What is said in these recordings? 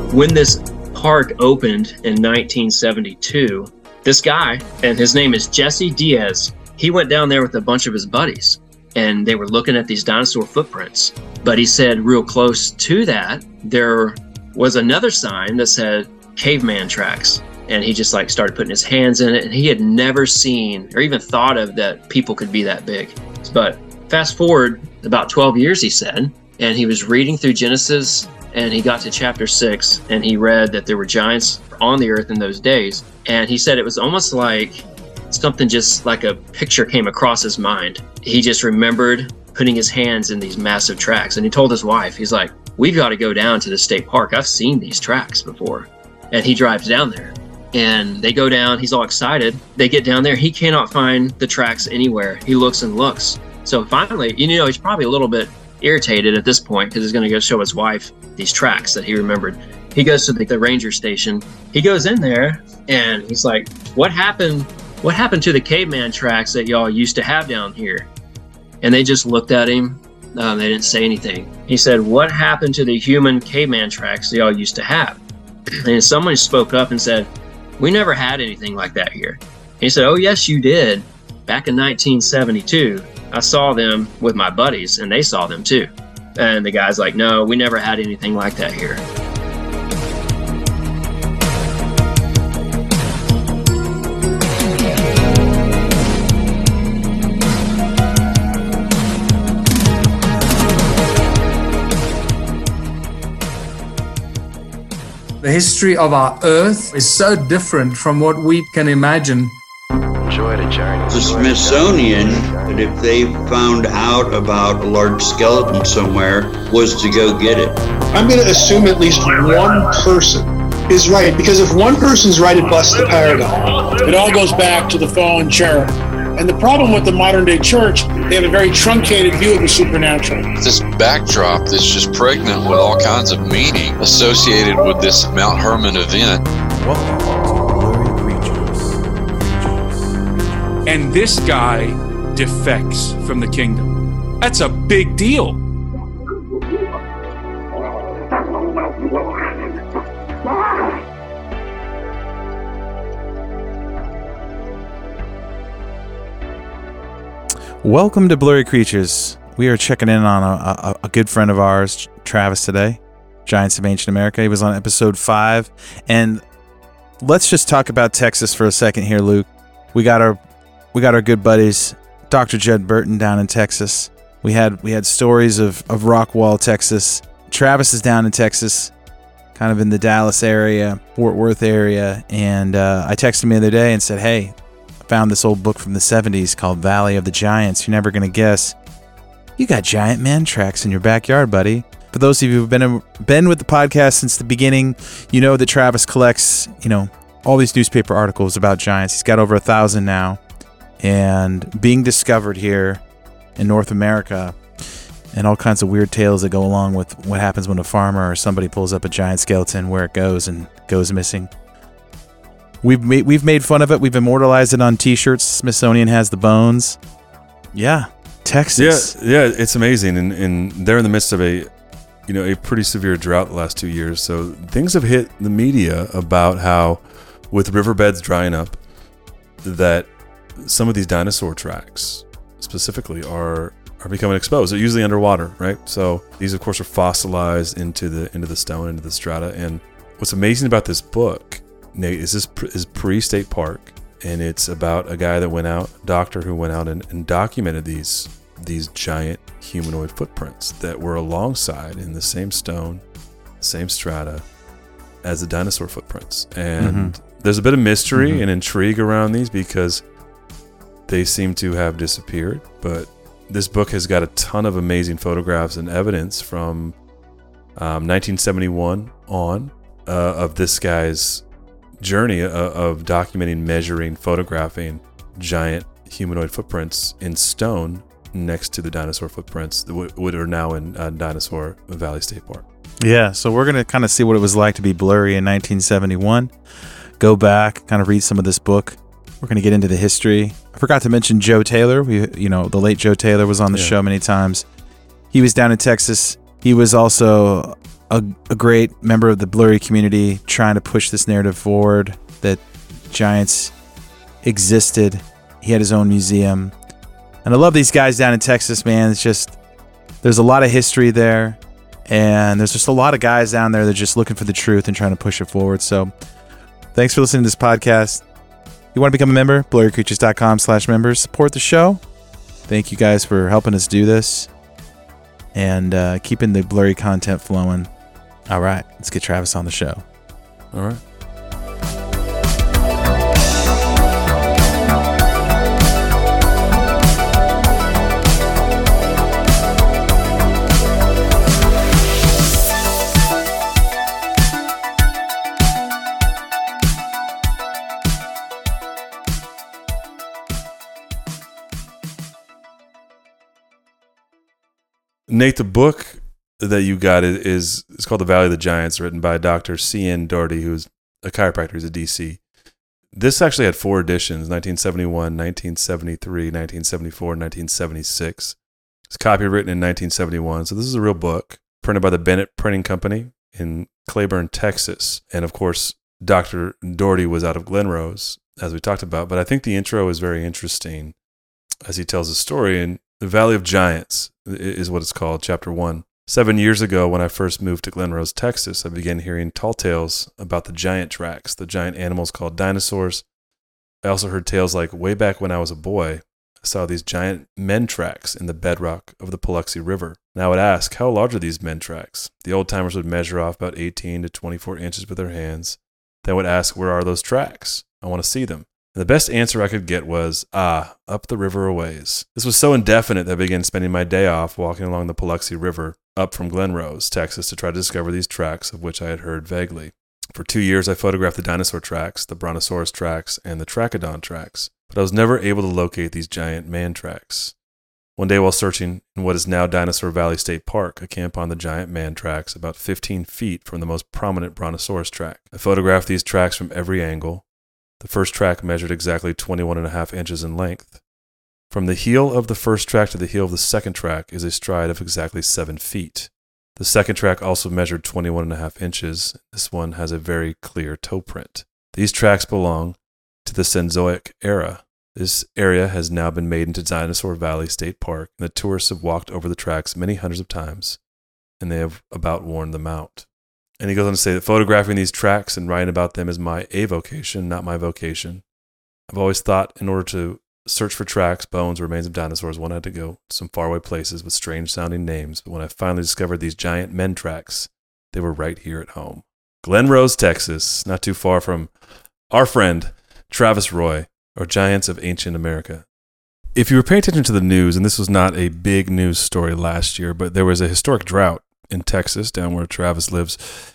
When this park opened in 1972, this guy, and his name is Jesse Diaz, he went down there with a bunch of his buddies, and they were looking at these dinosaur footprints. But he said real close to that, there was another sign that said caveman tracks. And he just started putting his hands in it, and he had never seen or even thought of that people could be that big. But fast forward about 12 years, he said, and he was reading through Genesis, and he got to chapter 6, and he read that there were giants on the earth in those days. And he said it was almost like something, just like a picture came across his mind. He just remembered putting his hands in these massive tracks. And he told his wife, he's like, we've got to go down to the state park. I've seen these tracks before. And he drives down there. And they go down, he's all excited. They get down there, he cannot find the tracks anywhere. He looks and looks. So finally, he's probably a little bit irritated at this point because he's going to go show his wife these tracks that he remembered. He goes to the ranger station. He goes in there and he's like, what happened to the caveman tracks that y'all used to have down here? And they just looked at him. They didn't say anything. He said, what happened to the human caveman tracks that y'all used to have? And someone spoke up and said, we never had anything like that here. He said, oh, yes, you did. Back in 1972, I saw them with my buddies, and they saw them too. And the guy's like, no, we never had anything like that here. The history of our Earth is so different from what we can imagine. The Smithsonian, if they found out about a large skeleton somewhere, was to go get it. I'm going to assume at least one person is right, because if one person's right, it busts the paradigm. It all goes back to the fallen cherub. And the problem with the modern day church, they have a very truncated view of the supernatural. This backdrop that's just pregnant with all kinds of meaning associated with this Mount Hermon event. Welcome to Blurry Creatures. And this guy defects from the kingdom. That's a big deal. Welcome to Blurry Creatures. We are checking in on a good friend of ours, Travis, today. Giants of Ancient America. He was on episode 5. And let's just talk about Texas for a second here, Luke. We got our good buddies, Dr. Jed Burton down in Texas. We had stories of Rockwall, Texas. Travis is down in Texas, kind of in the Dallas area, Fort Worth area. And I texted him the other day and said, hey, found this old book from the 70s called Valley of the Giants. You're never going to guess. You got giant man tracks in your backyard, buddy. For those of you who've been with the podcast since the beginning, you know that Travis collects, all these newspaper articles about giants. He's got over 1,000 now, and being discovered here in North America, and all kinds of weird tales that go along with what happens when a farmer or somebody pulls up a giant skeleton, where it goes and goes missing. We've made fun of it. We've immortalized it on T-shirts. Smithsonian has the bones. Yeah, Texas. Yeah, it's amazing, and they're in the midst of a pretty severe drought the last 2 years. So things have hit the media about how, with riverbeds drying up, that some of these dinosaur tracks specifically are becoming exposed. They're usually underwater, right? So these, of course, are fossilized into the stone, into the strata. And what's amazing about this book, Nate, is pre-state park, and it's about a guy that went out, doctor who went out and documented these giant humanoid footprints that were alongside in the same stone, same strata as the dinosaur footprints. And there's a bit of mystery and intrigue around these because they seem to have disappeared. But this book has got a ton of amazing photographs and evidence from 1971 on of this guy's journey of documenting, measuring, photographing giant humanoid footprints in stone next to the dinosaur footprints that are now in Dinosaur Valley State Park. Yeah, so we're going to kind of see what it was like to be blurry in 1971. Go back, kind of read some of this book. We're going to get into the history. I forgot to mention Joe Taylor. The late Joe Taylor was on the show many times. He was down in Texas. He was also a great member of the blurry community trying to push this narrative forward that giants existed. He had his own museum. And I love these guys down in Texas, man. It's just, there's a lot of history there. And there's just a lot of guys down there that are just looking for the truth and trying to push it forward. So thanks for listening to this podcast. If you want to become a member, blurrycreatures.com/members. Support the show. Thank you guys for helping us do this and keeping the blurry content flowing. All right, let's get Travis on the show. All right. Nate, the book that you got is called The Valley of the Giants, written by Dr. C.N. Doherty, who's a chiropractor. He's a DC. This actually had 4 editions, 1971, 1973, 1974, and 1976. It's copywritten in 1971. So this is a real book, printed by the Bennett Printing Company in Claiborne, Texas. And of course, Dr. Doherty was out of Glen Rose, as we talked about. But I think the intro is very interesting as he tells the story. And The Valley of Giants is what it's called, Chapter 1. 7 years ago, when I first moved to Glen Rose, Texas, I began hearing tall tales about the giant tracks, the giant animals called dinosaurs. I also heard tales like way back when I was a boy, I saw these giant men tracks in the bedrock of the Paluxy River. And I would ask, how large are these men tracks? The old timers would measure off about 18 to 24 inches with their hands. They would ask, where are those tracks? I want to see them. And the best answer I could get was, up the river a ways. This was so indefinite that I began spending my day off walking along the Paluxy River up from Glen Rose, Texas, to try to discover these tracks of which I had heard vaguely. For 2 years, I photographed the dinosaur tracks, the brontosaurus tracks, and the trachodon tracks, but I was never able to locate these giant man tracks. One day while searching in what is now Dinosaur Valley State Park, I came upon the giant man tracks about 15 feet from the most prominent brontosaurus track. I photographed these tracks from every angle. The first track measured exactly 21.5 inches in length. From the heel of the first track to the heel of the second track is a stride of exactly 7 feet. The second track also measured 21.5 inches. This one has a very clear toe print. These tracks belong to the Cenozoic era. This area has now been made into Dinosaur Valley State Park, and the tourists have walked over the tracks many hundreds of times, and they have about worn them out. And he goes on to say that photographing these tracks and writing about them is my avocation, not my vocation. I've always thought in order to search for tracks, bones, remains of dinosaurs, one had to go to some faraway places with strange-sounding names. But when I finally discovered these giant men tracks, they were right here at home. Glen Rose, Texas, not too far from our friend Travis Roy, or Giants of Ancient America. If you were paying attention to the news, and this was not a big news story last year, but there was a historic drought in Texas, down where Travis lives,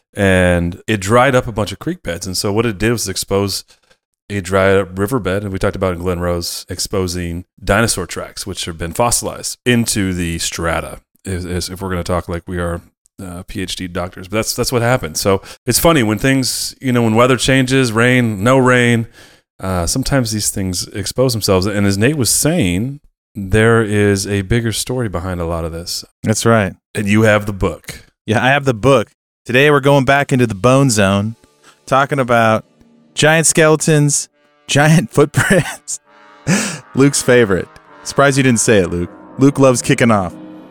and it dried up a bunch of creek beds. And so what it did was expose a dried up riverbed, and we talked about in Glen Rose, exposing dinosaur tracks, which have been fossilized, into the strata, if we're going to talk like we are PhD doctors. But that's what happened. So it's funny when things, when weather changes, rain, no rain, sometimes these things expose themselves. And as Nate was saying, there is a bigger story behind a lot of this. That's right. And you have the book. Yeah, I have the book. Today we're going back into the bone zone, talking about giant skeletons, giant footprints. Luke's favorite. Surprised you didn't say it, Luke. Luke loves kicking off.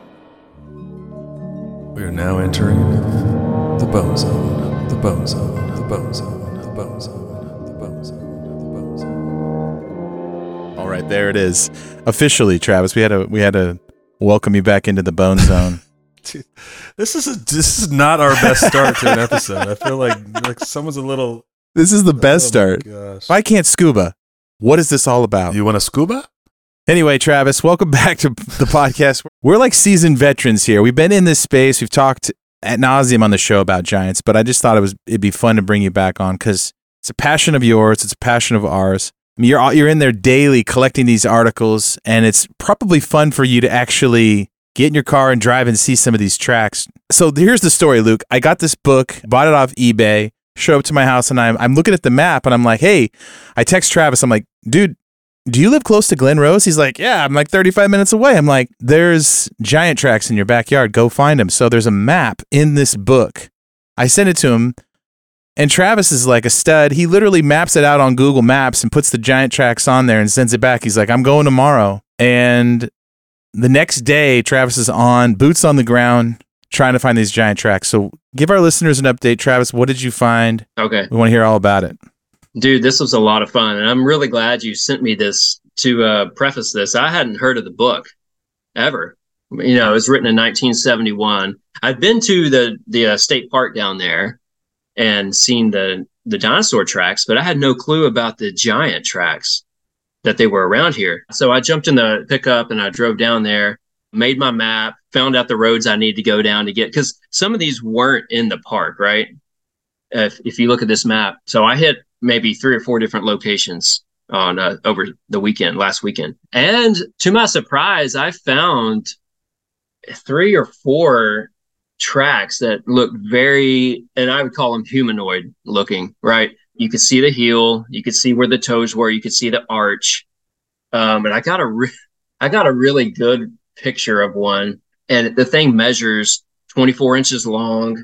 We are now entering the bone zone. The bone zone. The bone zone. The bone zone. The bone zone. The bone zone. All right, there it is. Officially, Travis, we had to welcome you back into the bone zone. Dude, this is not our best start to an episode. I feel like someone's a little. This is the best start. If I can't scuba, what is this all about? You want to scuba? Anyway, Travis, welcome back to the podcast. We're like seasoned veterans here. We've been in this space. We've talked ad nauseum on the show about giants, but I just thought it'd be fun to bring you back on because it's a passion of yours. It's a passion of ours. I mean, you're in there daily collecting these articles, and it's probably fun for you to actually get in your car and drive and see some of these tracks. So here's the story, Luke. I got this book, bought it off eBay, showed up to my house, and I'm looking at the map, and I'm like, hey, I text Travis. I'm like, dude, do you live close to Glen Rose? He's like, yeah, I'm like 35 minutes away. I'm like, there's giant tracks in your backyard. Go find them. So there's a map in this book I send it to him, and Travis is like a stud. He literally maps it out on Google Maps and puts the giant tracks on there and sends it back. He's like, I'm going tomorrow. And the next day, Travis is on, boots on the ground, trying to find these giant tracks. So give our listeners an update. Travis, what did you find? Okay. We want to hear all about it. Dude, this was a lot of fun. And I'm really glad you sent me this to preface this. I hadn't heard of the book ever. You know, it was written in 1971. I've been to the state park down there and seen the dinosaur tracks, but I had no clue about the giant tracks, that they were around here. So I jumped in the pickup and I drove down there, made my map, found out the roads I need to go down to get, because some of these weren't in the park, right? If you look at this map. So I hit maybe 3 or 4 different locations on over the last weekend. And to my surprise, I found 3 or 4 tracks that look very, and I would call them humanoid looking, right? You could see the heel, you could see where the toes were, you could see the arch. And I got a really good picture of one, and the thing measures 24 inches long,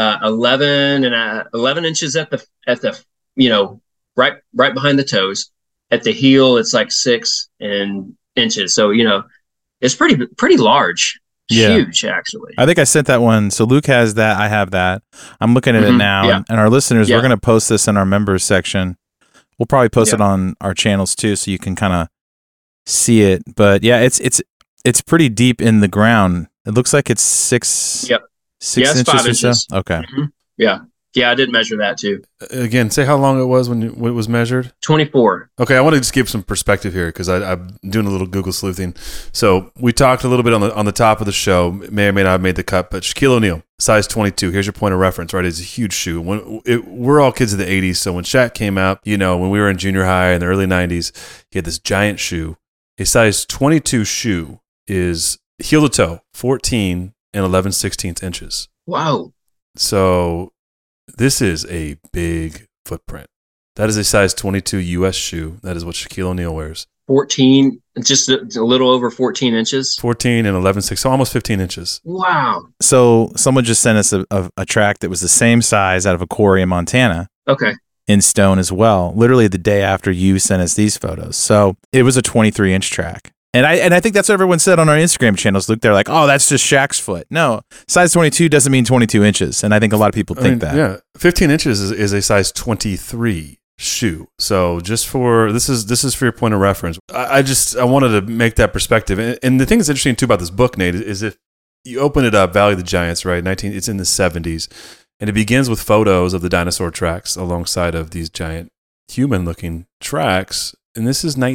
11 inches at the you know, right behind the toes. At the heel, it's like 6 inches. So, you know, it's pretty large. Yeah. Huge, actually. I think I sent that one. So Luke has that. I have that. I'm looking at it now. Yeah. And our listeners, Yeah. we're going to post this in our members section. We'll probably post it on our channels too, so you can kind of see it. But yeah, it's pretty deep in the ground. It looks like it's 6 it's inches 5 or so. inches. Okay. Yeah, I did measure that too. Again, say how long it was when it was measured. 24. Okay, I want to just give some perspective here because I'm doing a little Google sleuthing. So we talked a little bit on the top of the show, may or may not have made the cut, but Shaquille O'Neal, size 22. Here's your point of reference, right? It's a huge shoe. We're all kids of the 80s, so when Shaq came out, you know, when we were in junior high in the early 90s, he had this giant shoe. A size 22 shoe is heel to toe, 14 and 11/16 inches. Wow. So this is a big footprint. That is a size 22 U.S. shoe. That is what Shaquille O'Neal wears. 14, just a little over 14 inches. 14 and 11/6, so almost 15 inches. Wow. So someone just sent us a track that was the same size out of a quarry in Montana. Okay. In stone as well, literally the day after you sent us these photos. So it was a 23-inch track. And I think that's what everyone said on our Instagram channels. Luke, they're like, oh, that's just Shaq's foot. No, size 22 doesn't mean 22 inches. And I think a lot of people think that. Yeah, 15 inches is a size 23 shoe. So just this is for your point of reference. I wanted to make that perspective. And the thing that's interesting too about this book, Nate, is if you open it up, Valley of the Giants, right? It's in the 70s. And it begins with photos of the dinosaur tracks alongside of these giant human-looking tracks. And this is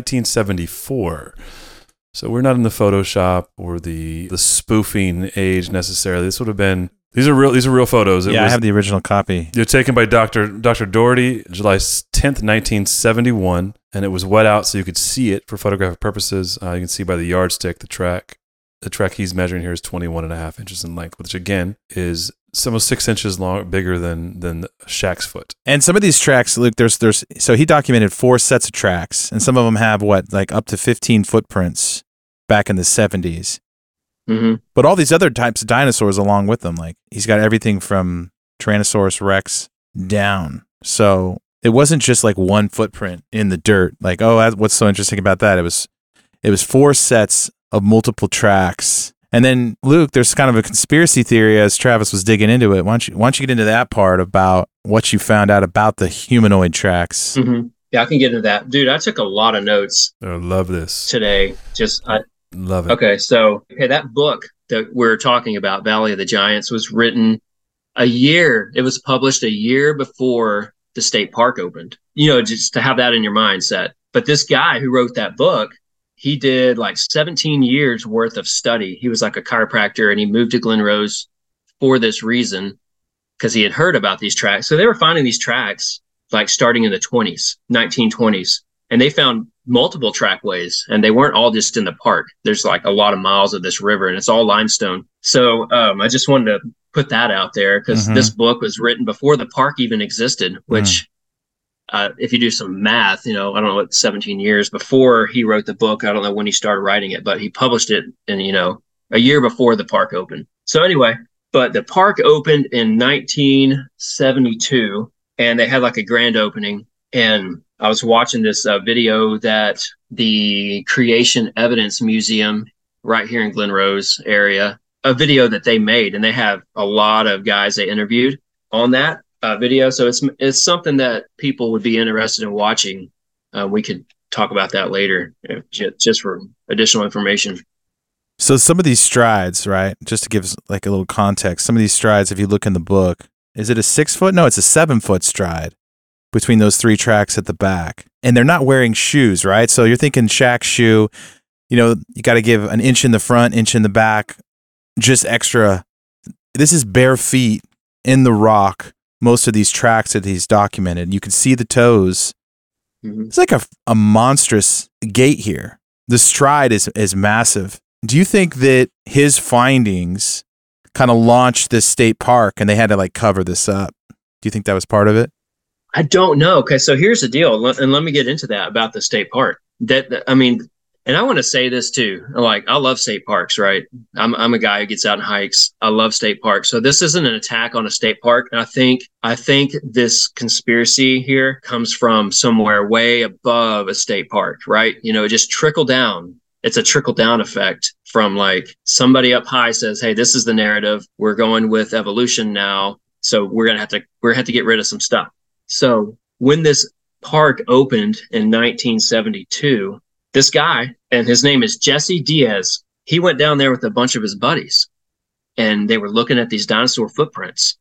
1974. So we're not in the Photoshop or the spoofing age necessarily. This would have been these are real photos. I have the original copy. They're taken by Dr. Doherty, July 10th, 1971, and it was wet out so you could see it for photographic purposes. You can see by the yardstick the track. The track he's measuring here is 21.5 inches in length, which again is almost 6 inches bigger than Shaq's foot. And some of these tracks, Luke, so he documented 4 sets of tracks, and some of them have up to 15 footprints back in the 70s. Mm-hmm. But all these other types of dinosaurs along with them, like he's got everything from Tyrannosaurus Rex down. So it wasn't just like one footprint in the dirt. Like, oh, what's so interesting about that? It was 4 sets of multiple tracks. And then, Luke, there's kind of a conspiracy theory as Travis was digging into it. Why don't you get into that part about what you found out about the humanoid tracks? Mm-hmm. Yeah, I can get into that. Dude, I took a lot of notes. I love this. Today. Love it. Okay, that book that we're talking about, Valley of the Giants, was written it was published a year before the state park opened. You know, just to have that in your mindset. But this guy who wrote that book, he did like 17 years worth of study. He was like a chiropractor, and he moved to Glen Rose for this reason, because he had heard about these tracks. So they were finding these tracks like starting in the 1920s, and they found multiple trackways, and they weren't all just in the park. There's like a lot of miles of this river, and it's all limestone. So I just wanted to put that out there, because this book was written before the park even existed, which if you do some math, you know, I don't know what 17 years before he wrote the book. I don't know when he started writing it, but he published it in, you know, a year before the park opened. So anyway, But the park opened in 1972, and they had like a grand opening. And I was watching this video that the Creation Evidence Museum right here in Glen Rose area, a video that they made, and they have a lot of guys they interviewed on that video. So it's something that people would be interested in watching. We could talk about that later, just for additional information. So some of these strides, right, just to give like a little context, some of these strides, if you look in the book, is it a 6 foot? No, it's a 7 foot stride between those 3 tracks at the back. And they're not wearing shoes, right? So you're thinking Shaq's shoe, you got to give an inch in the front, inch in the back, just extra. This is bare feet in the rock. Most of these tracks that he's documented, you can see the toes. Mm-hmm. It's like a monstrous gait here. The stride is massive. Do you think that his findings kind of launched this state park and they had to like cover this up? Do you think that was part of it? I don't know. Okay, so here's the deal, and let me get into that about the state park. And I want to say this too. Like, I love state parks, right? I'm a guy who gets out and hikes. I love state parks. So this isn't an attack on a state park. And I think this conspiracy here comes from somewhere way above a state park, right? It just trickled down. It's a trickle down effect from like somebody up high says, "Hey, this is the narrative. We're going with evolution now. So we're gonna have to get rid of some stuff." So when this park opened in 1972, this guy, and his name is Jesse Diaz, he went down there with a bunch of his buddies, and they were looking at these dinosaur footprints.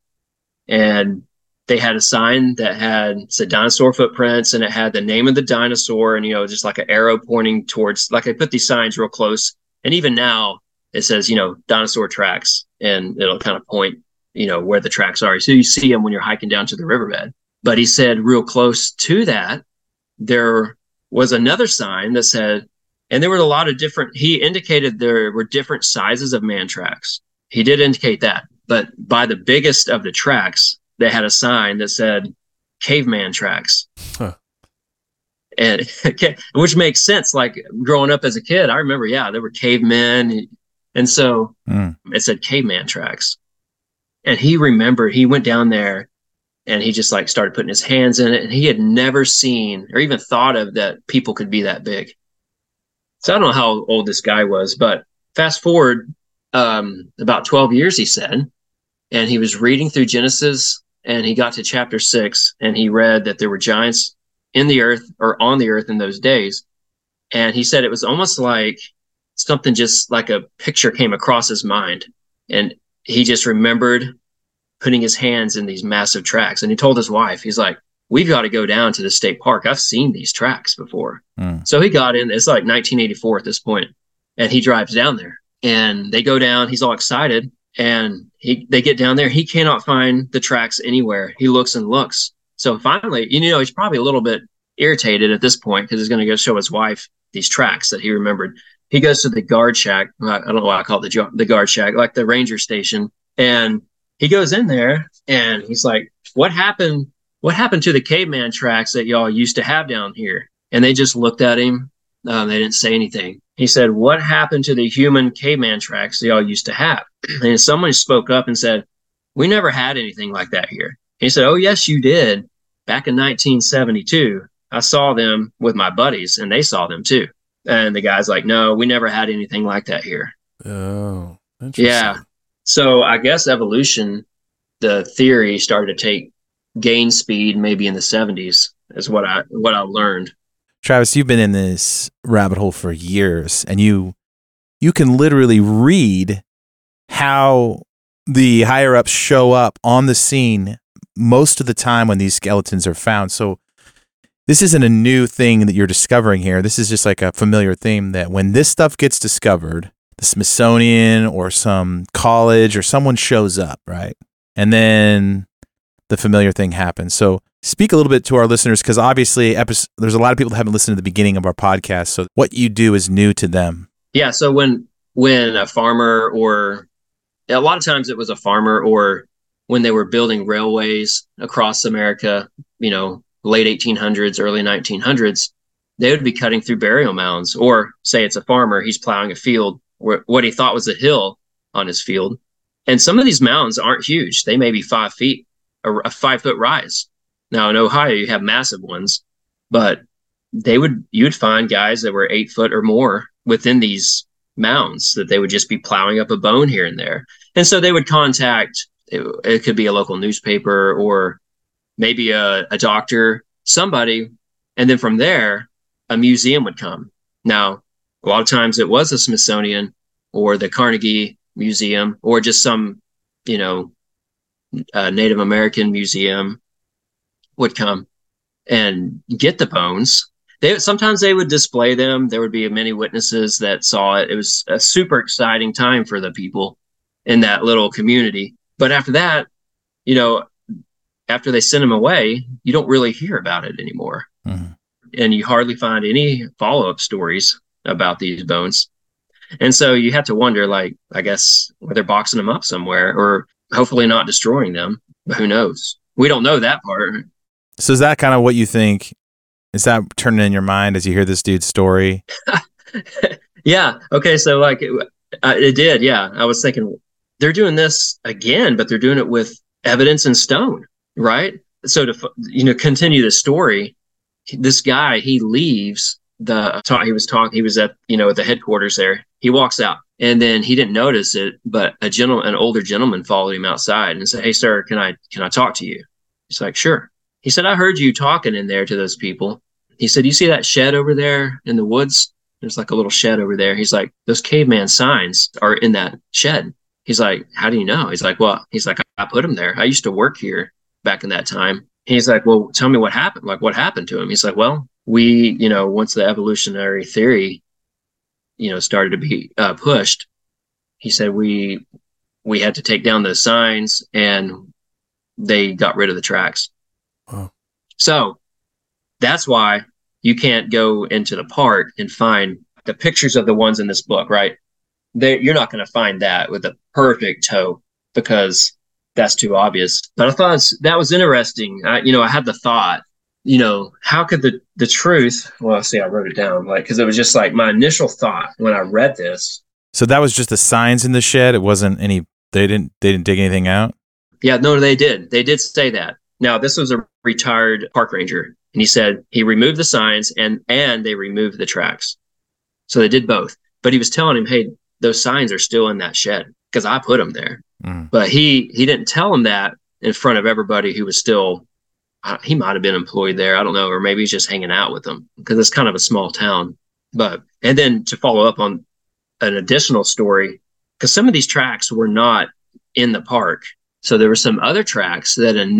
And they had a sign that said dinosaur footprints, and it had the name of the dinosaur, and just like an arrow pointing towards, like I put these signs real close. And even now it says, dinosaur tracks, and it'll kind of point, where the tracks are. So you see them when you're hiking down to the riverbed. But he said real close to that, there was another sign that said, and there were a lot of different, he indicated there were different sizes of man tracks. He did indicate that. But by the biggest of the tracks, they had a sign that said caveman tracks. Huh. And which makes sense. Like growing up as a kid, I remember, there were cavemen. And so it said caveman tracks. And he remembered, he went down there and he just like started putting his hands in it. And he had never seen or even thought of that people could be that big. So I don't know how old this guy was, but fast forward about 12 years, he said, and he was reading through Genesis, and he got to chapter 6, and he read that there were giants in the earth or on the earth in those days. And he said it was almost like something, just like a picture came across his mind. And he just remembered putting his hands in these massive tracks. And he told his wife, he's like, "We've got to go down to the state park. I've seen these tracks before." So he got in, it's like 1984 at this point, and he drives down there, and they go down. He's all excited, and they get down there. He cannot find the tracks anywhere. He looks and looks. So finally, he's probably a little bit irritated at this point because he's going to go show his wife these tracks that he remembered. He goes to the guard shack. I don't know why I call it the guard shack, like the ranger station. And he goes in there, and he's like, what happened to the caveman tracks that y'all used to have down here? And they just looked at him. They didn't say anything. He said, "What happened to the human caveman tracks that y'all used to have?" And someone spoke up and said, "We never had anything like that here." He said, "Oh, yes, you did. Back in 1972, I saw them with my buddies, and they saw them too." And the guy's like, "No, we never had anything like that here." Oh, interesting. Yeah. So I guess evolution, the theory, started to gain speed maybe in the 70s, is what I learned. Travis, you've been in this rabbit hole for years, and you can literally read how the higher ups show up on the scene most of the time when these skeletons are found. So this isn't a new thing that you're discovering here. This is just like a familiar theme that when this stuff gets discovered, the Smithsonian or some college or someone shows up, right? And then the familiar thing happens. So speak a little bit to our listeners, because obviously there's a lot of people that haven't listened to the beginning of our podcast. So what you do is new to them. Yeah. So when a farmer, or a lot of times it was a farmer, or when they were building railways across America, late 1800s, early 1900s, they would be cutting through burial mounds. Or say it's a farmer, he's plowing a field, what he thought was a hill on his field. And some of these mounds aren't huge. They may be 5 feet, or a 5-foot rise. Now in Ohio, you have massive ones, but you'd find guys that were 8 foot or more within these mounds that they would just be plowing up a bone here and there. And so they would contact, it could be a local newspaper or maybe a doctor, somebody. And then from there, a museum would come. Now, a lot of times it was the Smithsonian or the Carnegie Museum or just some, Native American museum would come and get the bones. Sometimes they would display them. There would be many witnesses that saw it. It was a super exciting time for the people in that little community. But after that, after they send them away, you don't really hear about it anymore. Mm-hmm. And you hardly find any follow-up stories about these bones. And so you have to wonder, I guess, whether they're boxing them up somewhere or hopefully not destroying them. But who knows? We don't know that part. So is that kind of what you think? Is that turning in your mind as you hear this dude's story? Yeah. Okay. So it did. Yeah. I was thinking they're doing this again, but they're doing it with evidence in stone. Right. So to, continue the story, this guy, he leaves he was at, at the headquarters there. He walks out and then he didn't notice it, but an older gentleman followed him outside and said, "Hey sir, can I talk to you?" He's like, "Sure." He said, "I heard you talking in there to those people." He said, "You see that shed over there in the woods? There's like a little shed over there." He's like, "Those caveman signs are in that shed." He's like, "How do you know?" He's like, "Well," he's like, "I put them there. I used to work here back in that time." He's like, "Well, tell me what happened. What happened to him?" He's like, "Well, we, once the evolutionary theory, started to be pushed," he said, we had to take down those signs and they got rid of the tracks. Wow. So that's why you can't go into the park and find the pictures of the ones in this book, right? You're not going to find that with a perfect toe because that's too obvious. But I thought that was interesting. I had the thought, how could the truth, well, see, I wrote it down, because it was just my initial thought when I read this. So that was just the signs in the shed. It wasn't they didn't dig anything out. Yeah, no, they did say that. Now, this was a retired park ranger, and he said he removed the signs and they removed the tracks. So they did both. But he was telling him, "Hey, those signs are still in that shed because I put them there." Mm. But he didn't tell him that in front of everybody who was still, he might have been employed there. I don't know. Or maybe he's just hanging out with them because it's kind of a small town. And then to follow up on an additional story, because some of these tracks were not in the park. So there were some other tracks that in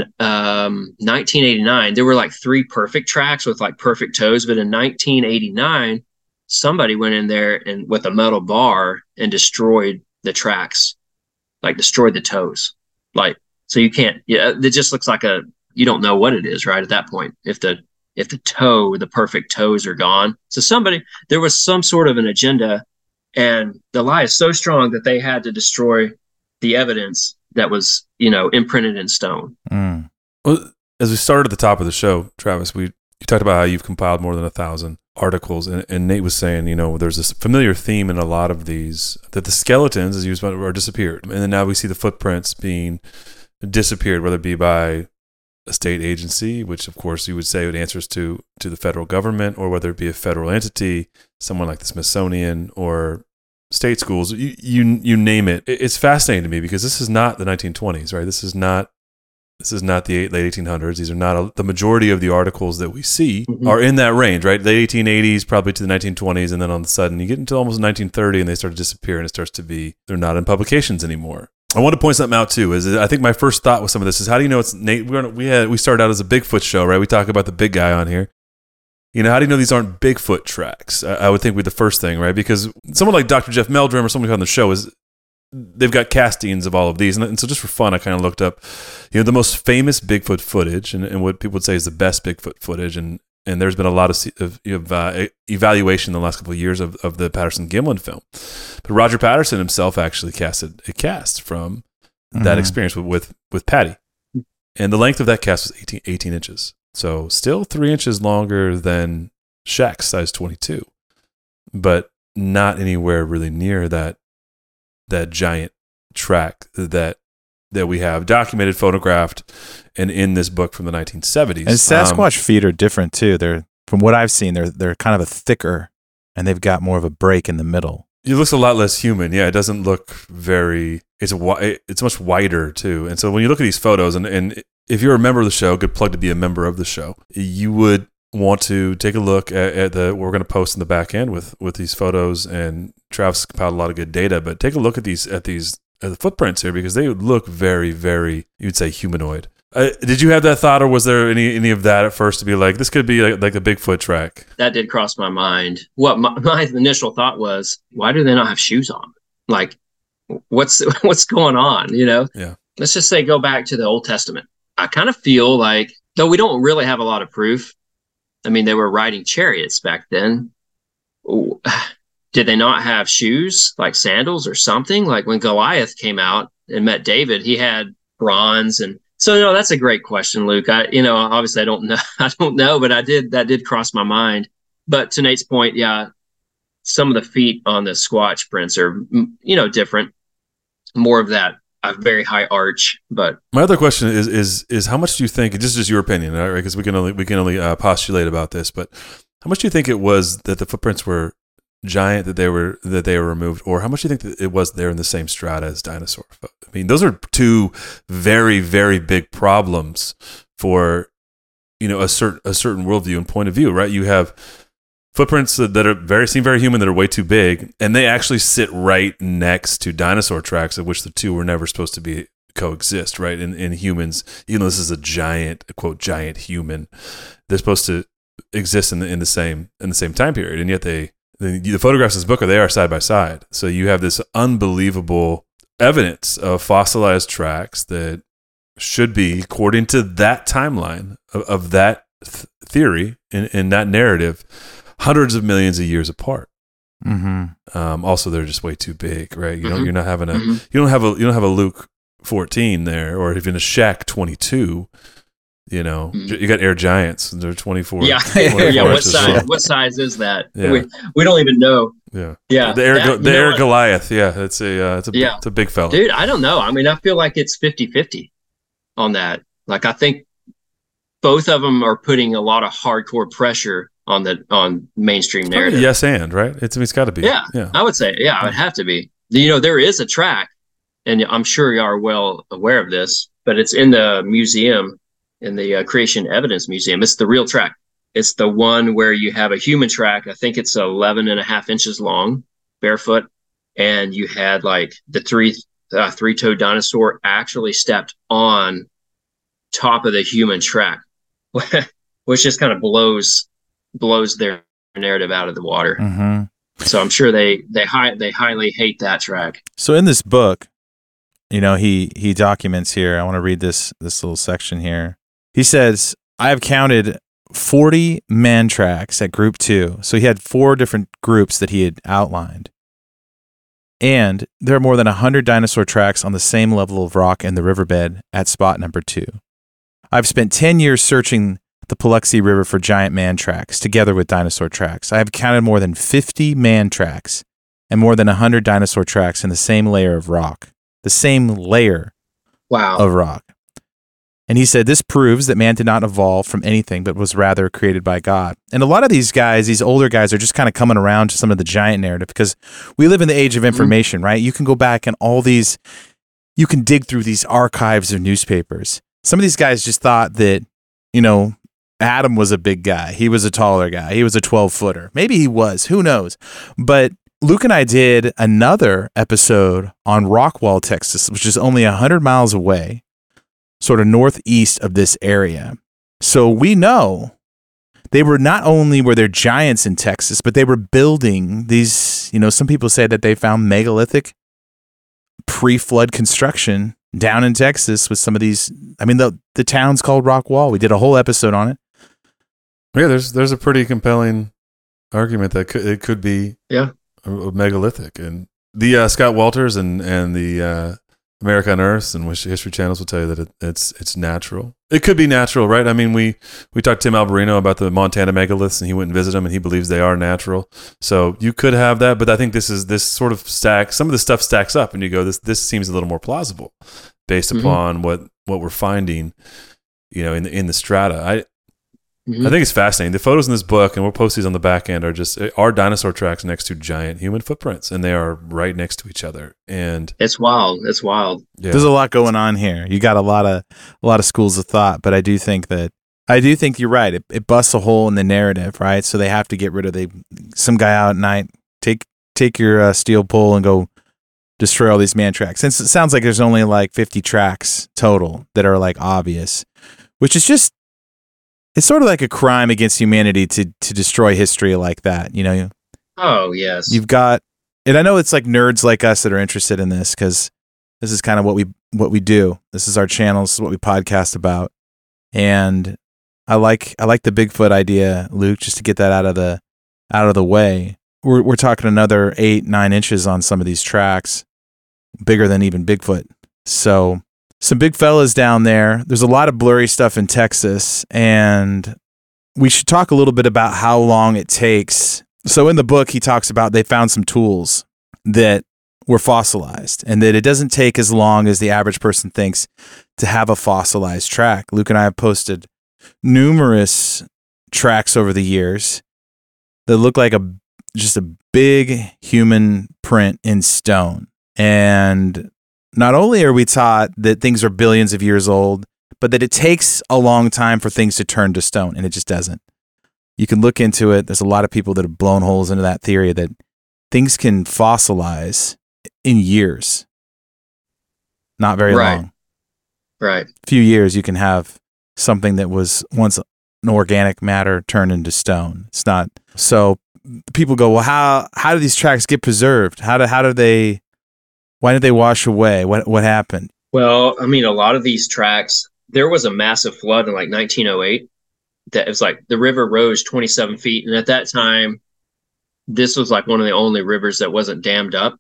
1989, there were 3 perfect tracks with perfect toes. But in 1989, somebody went in there and with a metal bar and destroyed the tracks, destroyed the toes. So you can't, it just looks you don't know what it is, right? At that point, if the perfect toes are gone. So there was some sort of an agenda, and the lie is so strong that they had to destroy the evidence that was, imprinted in stone. Mm. Well, as we started at the top of the show, Travis, you talked about how you've compiled more than 1,000 articles, and Nate was saying, there's this familiar theme in a lot of these, that the skeletons, as you said, are disappeared. And then now we see the footprints being disappeared, whether it be by a state agency, which of course you would say it answers to the federal government, or whether it be a federal entity, someone like the Smithsonian or state schools, you name it. It's fascinating to me because this is not the 1920s, right? This is not the late 1800s. These are not the majority of the articles that we see are in that range, right? Late 1880s, probably to the 1920s, and then all of a sudden you get into almost 1930 and they start to disappear, and it starts to be they're not in publications anymore. I want to point something out too. I think my first thought with some of this is, how do you know it's Nate? We started out as a Bigfoot show, right? We talk about the big guy on here. How do you know these aren't Bigfoot tracks? I would think would be the first thing, right? Because someone like Dr. Jeff Meldrum or someone on the show they've got castings of all of these. And so just for fun, I kind of looked up, the most famous Bigfoot footage and what people would say is the best Bigfoot footage. And there's been a lot of evaluation in the last couple of years of the Patterson-Gimlin film. But Roger Patterson himself actually casted a cast from that experience with Patty. And the length of that cast was 18 inches. So still 3 inches longer than Shaq's size 22, but not anywhere really near that giant track that we have documented, photographed, and in this book from the 1970s. And Sasquatch feet are different too. They're, from what I've seen, they're kind of a thicker, and they've got more of a break in the middle. It looks a lot less human. Yeah, it doesn't look very. It's much wider too. And so when you look at these photos, and if you're a member of the show, good plug to be a member of the show, you would want to take a look at what we're going to post in the back end with these photos. And Travis compiled a lot of good data, but take a look at the footprints here, because they would look very, very, you'd say, humanoid. Did you have that thought, or was there any of that at first to be like, this could be like a Bigfoot track? That did cross my mind. What my initial thought was, why do they not have shoes on? Like, what's going on? Yeah. Let's just say, go back to the Old Testament. I kind of feel like, though we don't really have a lot of proof. I mean, they were riding chariots back then. Did they not have shoes, like sandals or something? Like when Goliath came out and met David, he had bronze. And so, that's a great question, Luke. Obviously I don't know, but that did cross my mind. But to Nate's point, yeah, some of the feet on the Squatch prints are, different, more of that, a very high arch. But my other question is how much do you think, this is just your opinion, right? Because we can only postulate about this, but how much do you think it was that the footprints were giant, that they were removed, or how much do you think that it was they're in the same strata as dinosaur? I mean, those are two very, very big problems for a certain worldview and point of view, right? You have footprints that seem very human, that are way too big, and they actually sit right next to dinosaur tracks, of which the two were never supposed to be coexist, right? In humans, even though this is a giant, quote, giant human, they're supposed to exist in the same time period, and yet the photographs in this book are side by side. So you have this unbelievable evidence of fossilized tracks that should be, according to that timeline of that theory in that narrative, hundreds of millions of years apart. Mm-hmm. Also, they're just way too big, right? You're not having you don't have a Luke 14 there, or even a Shaq 22. You got Air Giants. They're 24. Yeah. 24 yeah. What size is that? Yeah. We don't even know. Yeah. Yeah. The Air Goliath. Yeah. It's a big fella. Dude, I don't know. I mean, I feel like it's 50-50 on that. Like, I think both of them are putting a lot of hardcore pressure on mainstream narrative. Yes, and right. It's got to be. Yeah. I would say. Yeah, it would have to be. There is a track, and I'm sure you are well aware of this, but it's in the museum. In the Creation Evidence Museum. It's the real track. It's the one where you have a human track. I think it's 11.5 inches long, barefoot. And you had like the three-toed dinosaur actually stepped on top of the human track, which just kind of blows their narrative out of the water. Mm-hmm. So I'm sure they highly hate that track. So in this book, he documents here. I want to read this little section here. He says, I have counted 40 man tracks at group 2. So he had 4 different groups that he had outlined. And there are more than 100 dinosaur tracks on the same level of rock in the riverbed at spot number 2. I've spent 10 years searching the Paluxy River for giant man tracks, together with dinosaur tracks. I have counted more than 50 man tracks and more than 100 dinosaur tracks in the same layer of rock. The same layer of rock. And he said, this proves that man did not evolve from anything, but was rather created by God. And a lot of these guys, these older guys, are just kind of coming around to some of the giant narrative, because we live in the age of information, right? You can go back and you can dig through these archives of newspapers. Some of these guys just thought that, Adam was a big guy. He was a taller guy. He was a 12-footer. Maybe he was. Who knows? But Luke and I did another episode on Rockwall, Texas, which is only 100 miles away, sort of northeast of this area. So we know they were not only were there giants in Texas, but they were building these, some people say that they found megalithic pre-flood construction down in Texas with some of these. I mean, the town's called Rockwall. We did a whole episode on it. Yeah, there's a pretty compelling argument that it could be a megalithic. And the Scott Walters and the America Unearthed and History Channels will tell you that it's natural. It could be natural, right? I mean, we talked to Tim Alberino about the Montana megaliths, and he went and visited them, and he believes they are natural. So you could have that, but I think this sort of stacks. Some of the stuff stacks up, and you go, this seems a little more plausible based upon what we're finding, in the strata. I think it's fascinating. The photos in this book, and we'll post these on the back end, are dinosaur tracks next to giant human footprints, and they are right next to each other. And it's wild. It's wild. Yeah. There's a lot going on here. You got a lot of schools of thought, but I do think you're right. It busts a hole in the narrative, right? So they have to get rid of some guy out at night. Take your steel pole and go destroy all these man tracks. Since it sounds like there's only like 50 tracks total that are like obvious, which is just. It's sort of like a crime against humanity to destroy history like that, Oh, yes. You've got, and I know it's like nerds like us that are interested in this because this is kind of what we do. This is our channel. This is what we podcast about. And I like the Bigfoot idea, Luke, just to get that out of the way. We're talking another 8-9 inches on some of these tracks, bigger than even Bigfoot. So. Some big fellas down there. There's a lot of blurry stuff in Texas, and we should talk a little bit about how long it takes. So in the book, he talks about they found some tools that were fossilized, and that it doesn't take as long as the average person thinks to have a fossilized track. Luke and I have posted numerous tracks over the years that look like just a big human print in stone. And not only are we taught that things are billions of years old, but that it takes a long time for things to turn to stone, and it just doesn't. You can look into it. There's a lot of people that have blown holes into that theory that things can fossilize in years. Not very long. Right. A few years, you can have something that was once an organic matter turned into stone. It's not. So people go, well, how do these tracks get preserved? Why did they wash away? What happened? Well, I mean, a lot of these tracks, there was a massive flood in like 1908 that was like the river rose 27 feet. And at that time, this was like one of the only rivers that wasn't dammed up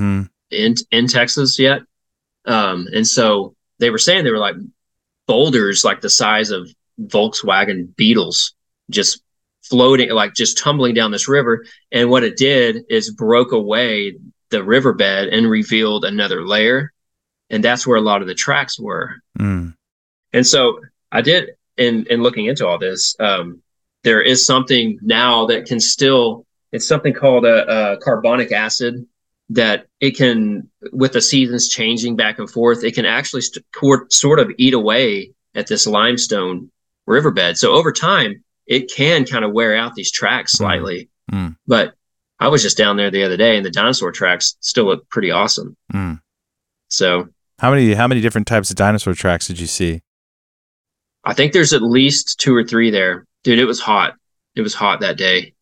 in Texas yet. And so they were saying they were like boulders like the size of Volkswagen Beetles just floating, like just tumbling down this river. And what it did is broke away the riverbed and revealed another layer, and that's where a lot of the tracks were. And so I did, in looking into all this, there is something now that can still, it's something called a carbonic acid that it can, with the seasons changing back and forth, it can actually sort of eat away at this limestone riverbed. So over time, it can kind of wear out these tracks slightly, but I was just down there the other day, and the dinosaur tracks still look pretty awesome. So, how many different types of dinosaur tracks did you see? I think there's at least 2 or 3 there, dude. It was hot. It was hot that day.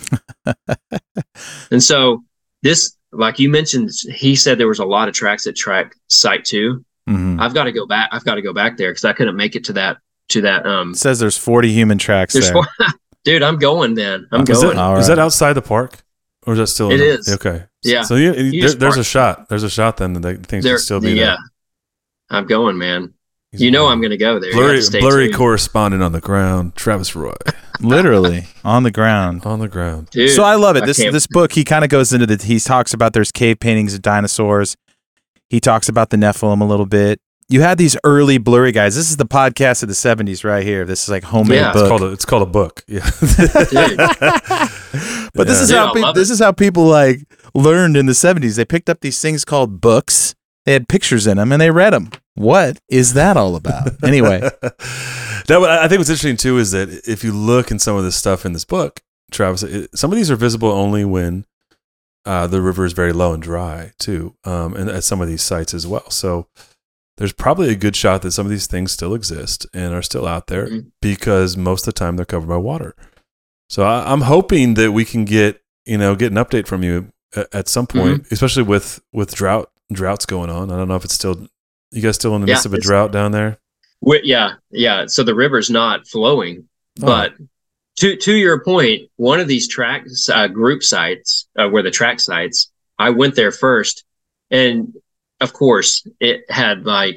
And so this, like you mentioned, he said there was a lot of tracks at track site 2. I've got to go back. I've got to go back there because I couldn't make it to that. It says there's 40 human tracks there. Dude, I'm going then. I'm going. Is that outside the park? Or is that still? It is. Okay. Yeah. So there's a shot. There's a shot then that things can still be there. Yeah. I'm going, man. I'm going to go there. Blurry correspondent on the ground, Travis Roy. Literally on the ground. On the ground. Dude, so I love it. This book, he kind of goes into he talks about there's cave paintings of dinosaurs. He talks about the Nephilim a little bit. You had these early blurry guys. This is the podcast of the 70s right here. This is like homemade book. It's called a book. Yeah. But this is how people like learned in the 70s. They picked up these things called books. They had pictures in them and they read them. What is that all about? Anyway. No, I think what's interesting too is that if you look in some of the stuff in this book, Travis, some of these are visible only when the river is very low and dry too, and at some of these sites as well. So there's probably a good shot that some of these things still exist and are still out there because most of the time they're covered by water. So I'm hoping that we can get an update from you at some point, especially with droughts going on. I don't know if it's still, you guys still in the midst of a drought down there? Yeah. So the river's not flowing, but to your point, one of these group sites, where the track sites, I went there first, and of course, it had like,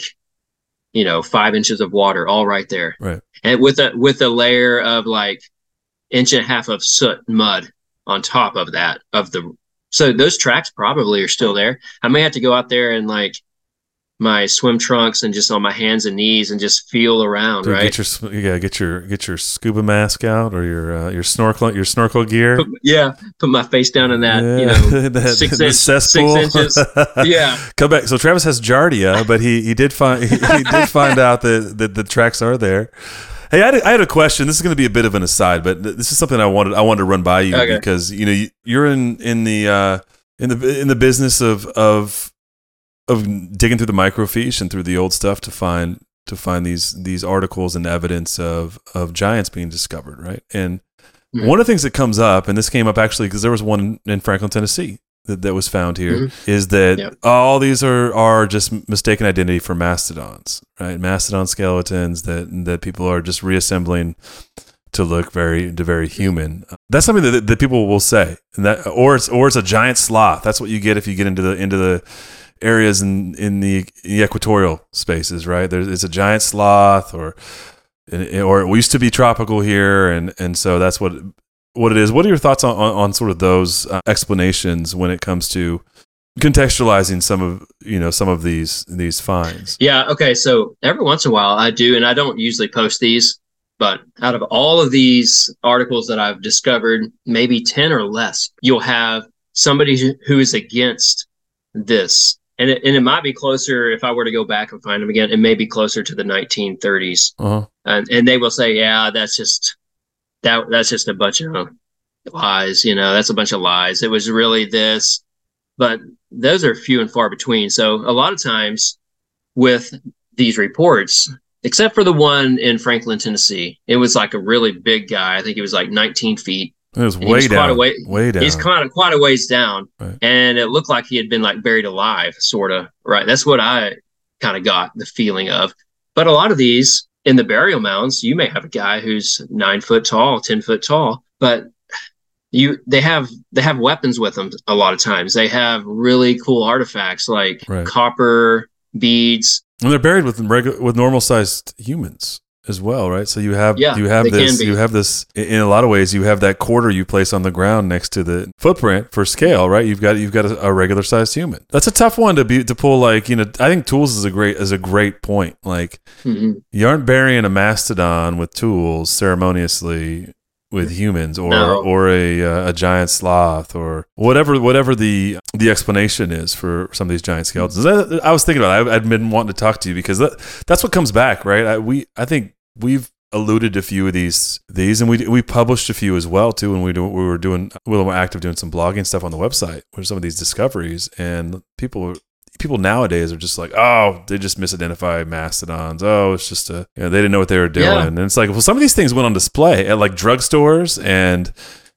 5 inches of water all right there. Right. And with a layer of like 1.5 inches of soot and mud on top of that, so those tracks probably are still there. I may have to go out there and like my swim trunks and just on my hands and knees and just feel around. Dude, right. Get your scuba mask out or your snorkel gear. Put my face down in that, that 6 cesspool. 6 inches. Yeah. Come back. So Travis has Giardia, but he did find out that the tracks are there. Hey, I had a question. This is going to be a bit of an aside, but this is something I wanted to run by you because you're in the business of digging through the microfiche and through the old stuff to find these articles and evidence of giants being discovered, right? And one of the things that comes up, and this came up actually because there was one in Franklin, Tennessee that was found here, is that all these are just mistaken identity for mastodons, right? Mastodon skeletons that people are just reassembling to look very human. That's something that people will say, and that or it's a giant sloth. That's what you get if you get into the areas in the equatorial spaces, right? It's a giant sloth, or it used to be tropical here, and so that's what it is. What are your thoughts on sort of those explanations when it comes to contextualizing some of these finds? Yeah. Okay. So every once in a while I do, and I don't usually post these, but out of all of these articles that I've discovered, maybe 10 or less, you'll have somebody who is against this. And it might be closer, if I were to go back and find them again, it may be closer to the 1930s. Uh-huh. And they will say, yeah, that's just a bunch of lies. That's a bunch of lies. It was really this. But those are few and far between. So a lot of times with these reports, except for the one in Franklin, Tennessee, it was like a really big guy. I think he was like 19 feet. It was way down. He's quite a ways down, right. And it looked like he had been like buried alive, sort of. Right, that's what I kind of got the feeling of. But a lot of these in the burial mounds, you may have a guy who's 9 foot tall, 10 foot tall, but they have weapons with them. A lot of times, they have really cool artifacts like copper beads, and they're buried with normal sized humans as well, right? So you have this in a lot of ways. You have that quarter you place on the ground next to the footprint for scale, right? You've got a regular sized human. That's a tough one to pull. Like, I think tools is a great point. Like, you aren't burying a mastodon with tools ceremoniously with humans, or a giant sloth, or whatever the explanation is for some of these giant skeletons. I was thinking about it. I've been wanting to talk to you because that's what comes back, right? I think we've alluded to a few of these, and we published a few as well too. And we were active doing some blogging stuff on the website with some of these discoveries, and people nowadays are just like, oh, they just misidentified mastodons. Oh, it's just they didn't know what they were doing. Yeah. And it's like, well, some of these things went on display at like drugstores, and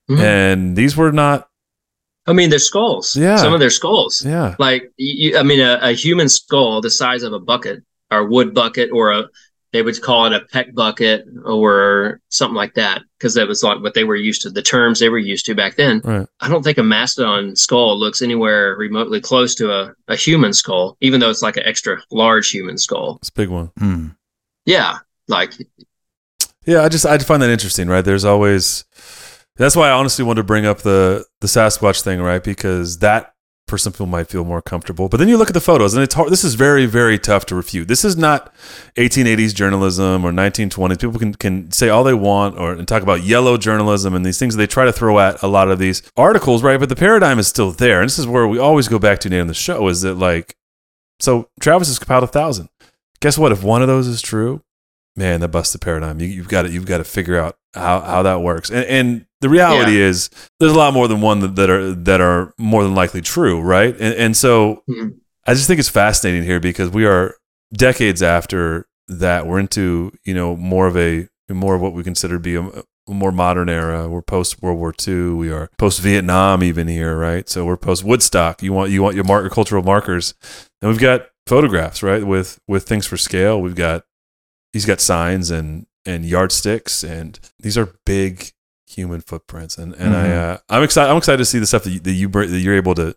these were not. I mean, they're skulls. Yeah. Some of their skulls. Yeah. Like, a human skull the size of a bucket, or wood bucket, or they would call it a peck bucket or something like that, because that was like what they were used to, the terms they were used to back then. Right. I don't think a mastodon skull looks anywhere remotely close to a human skull, even though it's like an extra large human skull. It's a big one. Yeah. Like. Yeah, I find that interesting, right? There's always. That's why I honestly wanted to bring up the Sasquatch thing, right? Because that, for some people, might feel more comfortable. But then you look at the photos, and it's hard. This is very, very tough to refute. This is not 1880s journalism or 1920s. People can say all they want and talk about yellow journalism and these things they try to throw at a lot of these articles, right? But the paradigm is still there. And this is where we always go back to Nate on the show, is that like, so Travis has compiled 1,000. Guess what? If one of those is true, man, that busts the paradigm. You've got to figure out how that works. And the reality is there's a lot more than one that are more than likely true, right? And so I just think it's fascinating here because we are decades after that. We're into more of what we consider to be a more modern era. We're post World War II. We are post Vietnam even here, right? So we're post Woodstock. You want your cultural markers, and we've got photographs, right, with things for scale. He's got signs and yardsticks, and these are big human footprints, and I'm excited to see the stuff that you're able to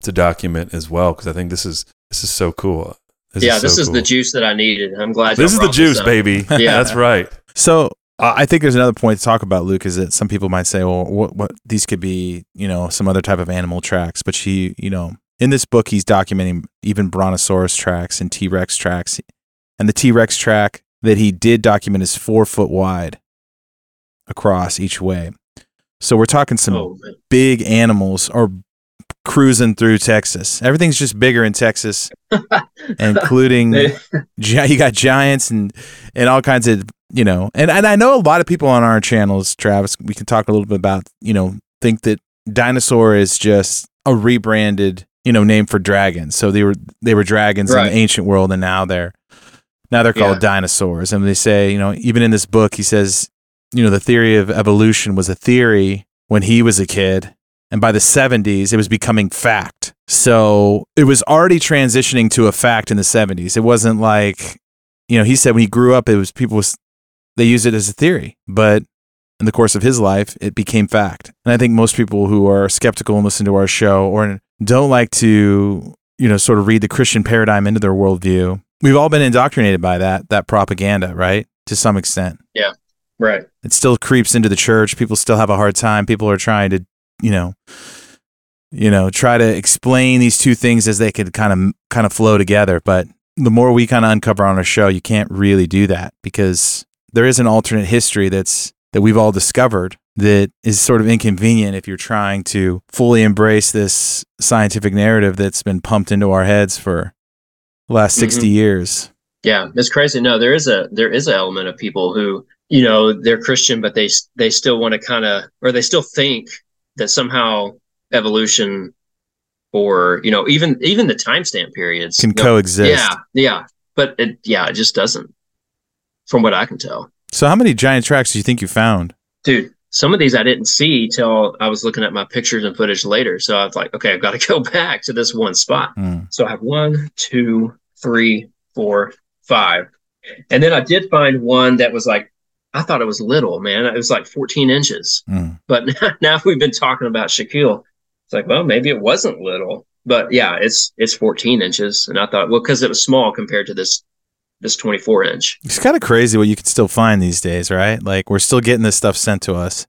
to document as well, because I think this is so cool. This is the juice that I needed. I'm glad this is the juice, baby. Yeah, that's right. So I think there's another point to talk about, Luke, is that some people might say, well, what these could be, some other type of animal tracks. But in this book, he's documenting even Brontosaurus tracks and T-Rex tracks. And the T-Rex track that he did document is 4 foot wide across each way. So we're talking some big animals are cruising through Texas. Everything's just bigger in Texas, including you got giants and all kinds of, and I know a lot of people on our channels, Travis, we can talk a little bit about, think that dinosaur is just a rebranded, name for dragons. So they were dragons in the ancient world, and now they're called dinosaurs. And they say, even in this book, he says, the theory of evolution was a theory when he was a kid. And by the 70s, it was becoming fact. So it was already transitioning to a fact in the 70s. It wasn't like, he said when he grew up, it was they used it as a theory. But in the course of his life, it became fact. And I think most people who are skeptical and listen to our show or don't like to, sort of read the Christian paradigm into their worldview, we've all been indoctrinated by that propaganda, right? To some extent. Yeah, right. It still creeps into the church. People still have a hard time. People are trying to try to explain these two things as they could kind of flow together. But the more we kind of uncover on our show, you can't really do that, because there is an alternate history that we've all discovered that is sort of inconvenient if you're trying to fully embrace this scientific narrative that's been pumped into our heads for the last 60 years. Yeah, it's crazy. No, there is an element of people who, they're Christian, but they still want to they still think that somehow evolution or, even the timestamp periods can coexist. Yeah. But it just doesn't, from what I can tell. So how many giant tracks do you think you found? Dude, some of these I didn't see till I was looking at my pictures and footage later. So I was like, okay, I've got to go back to this one spot. So I have 1, 2, 3, 4, 5. And then I did find one that was like, I thought it was little, man. It was like 14 inches. But now we've been talking about Shaquille. It's like, well, maybe it wasn't little. But yeah, it's 14 inches. And I thought, well, because it was small compared to this 24-inch. It's kind of crazy what you can still find these days, right? Like, we're still getting this stuff sent to us.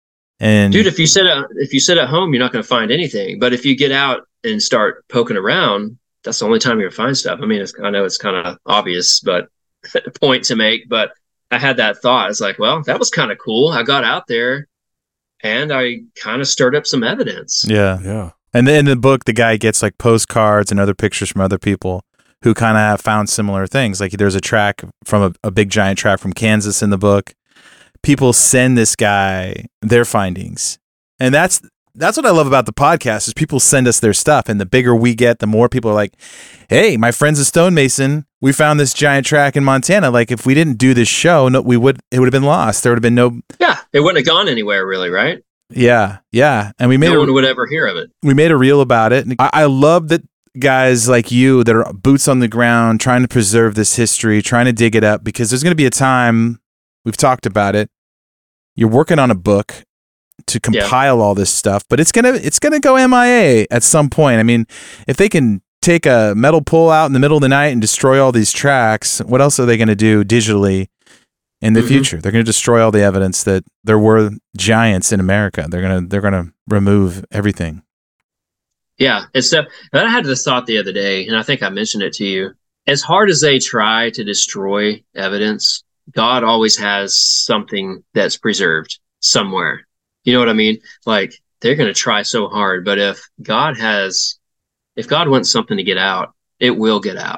And dude, if you sit at home, you're not going to find anything. But if you get out and start poking around, that's the only time you're going to find stuff. I mean, I know it's kind of obvious, but a point to make. But I had that thought. It's like, well, that was kind of cool. I got out there and I kind of stirred up some evidence. Yeah. Yeah. And then in the book, the guy gets like postcards and other pictures from other people who kind of have found similar things. Like there's a track from a big giant track from Kansas in the book. People send this guy their findings. And that's what I love about the podcast is people send us their stuff. And the bigger we get, the more people are like, hey, my friend's a stonemason. We found this giant track in Montana. Like if we didn't do this show, it would have been lost. There would have been no. Yeah. It wouldn't have gone anywhere really. Right. Yeah. Yeah. And no one would ever hear of it. We made a reel about it. And I love that guys like you that are boots on the ground, trying to preserve this history, trying to dig it up, because there's going to be a time, we've talked about it, you're working on a book to compile all this stuff, but it's gonna go MIA at some point. I mean, if they can take a metal pole out in the middle of the night and destroy all these tracks, what else are they going to do digitally in the future? They're going to destroy all the evidence that there were giants in America. They're gonna remove everything. Yeah, I had this thought the other day, and I think I mentioned it to you. As hard as they try to destroy evidence, God always has something that's preserved somewhere. You know what I mean? Like they're going to try so hard, but if God wants something to get out, it will get out.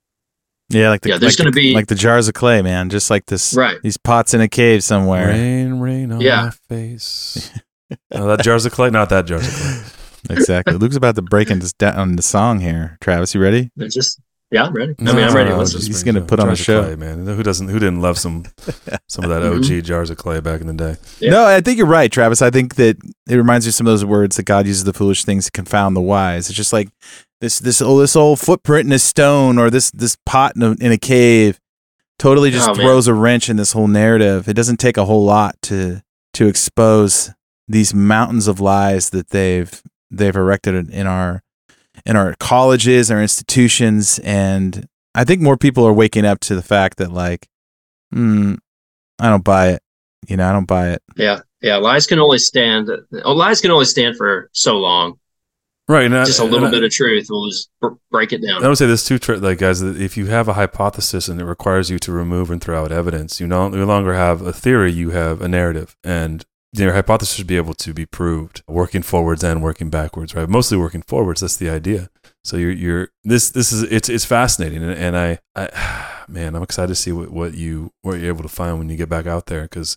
Yeah, there's going to be like the jars of clay, man. Just like this, right? These pots in a cave somewhere. Rain on my face. Oh, that jars of clay, not that jars of clay. Exactly. Luke's about to break into on the song here. Travis, you ready? Yeah, I'm ready. I'm ready. He's going to put on a show, clay, man. Who didn't love some of that OG jars of clay back in the day? Yeah. No, I think you're right, Travis. I think that it reminds me of some of those words that God uses the foolish things to confound the wise. It's just like this old footprint in a stone or this pot in a cave totally just throws a wrench in this whole narrative. It doesn't take a whole lot to expose these mountains of lies that they've erected in our in our colleges, our institutions, and I think more people are waking up to the fact that like, I don't buy it. I don't buy it. Yeah. Lies can only stand for so long. Right. Just a little bit of truth will just break it down. I would say this too, like guys, that if you have a hypothesis and it requires you to remove and throw out evidence, you no longer have a theory, you have a narrative, and your hypothesis should be able to be proved, working forwards and working backwards, right? Mostly working forwards. That's the idea. So it's fascinating, and I I'm excited to see what you're able to find when you get back out there, because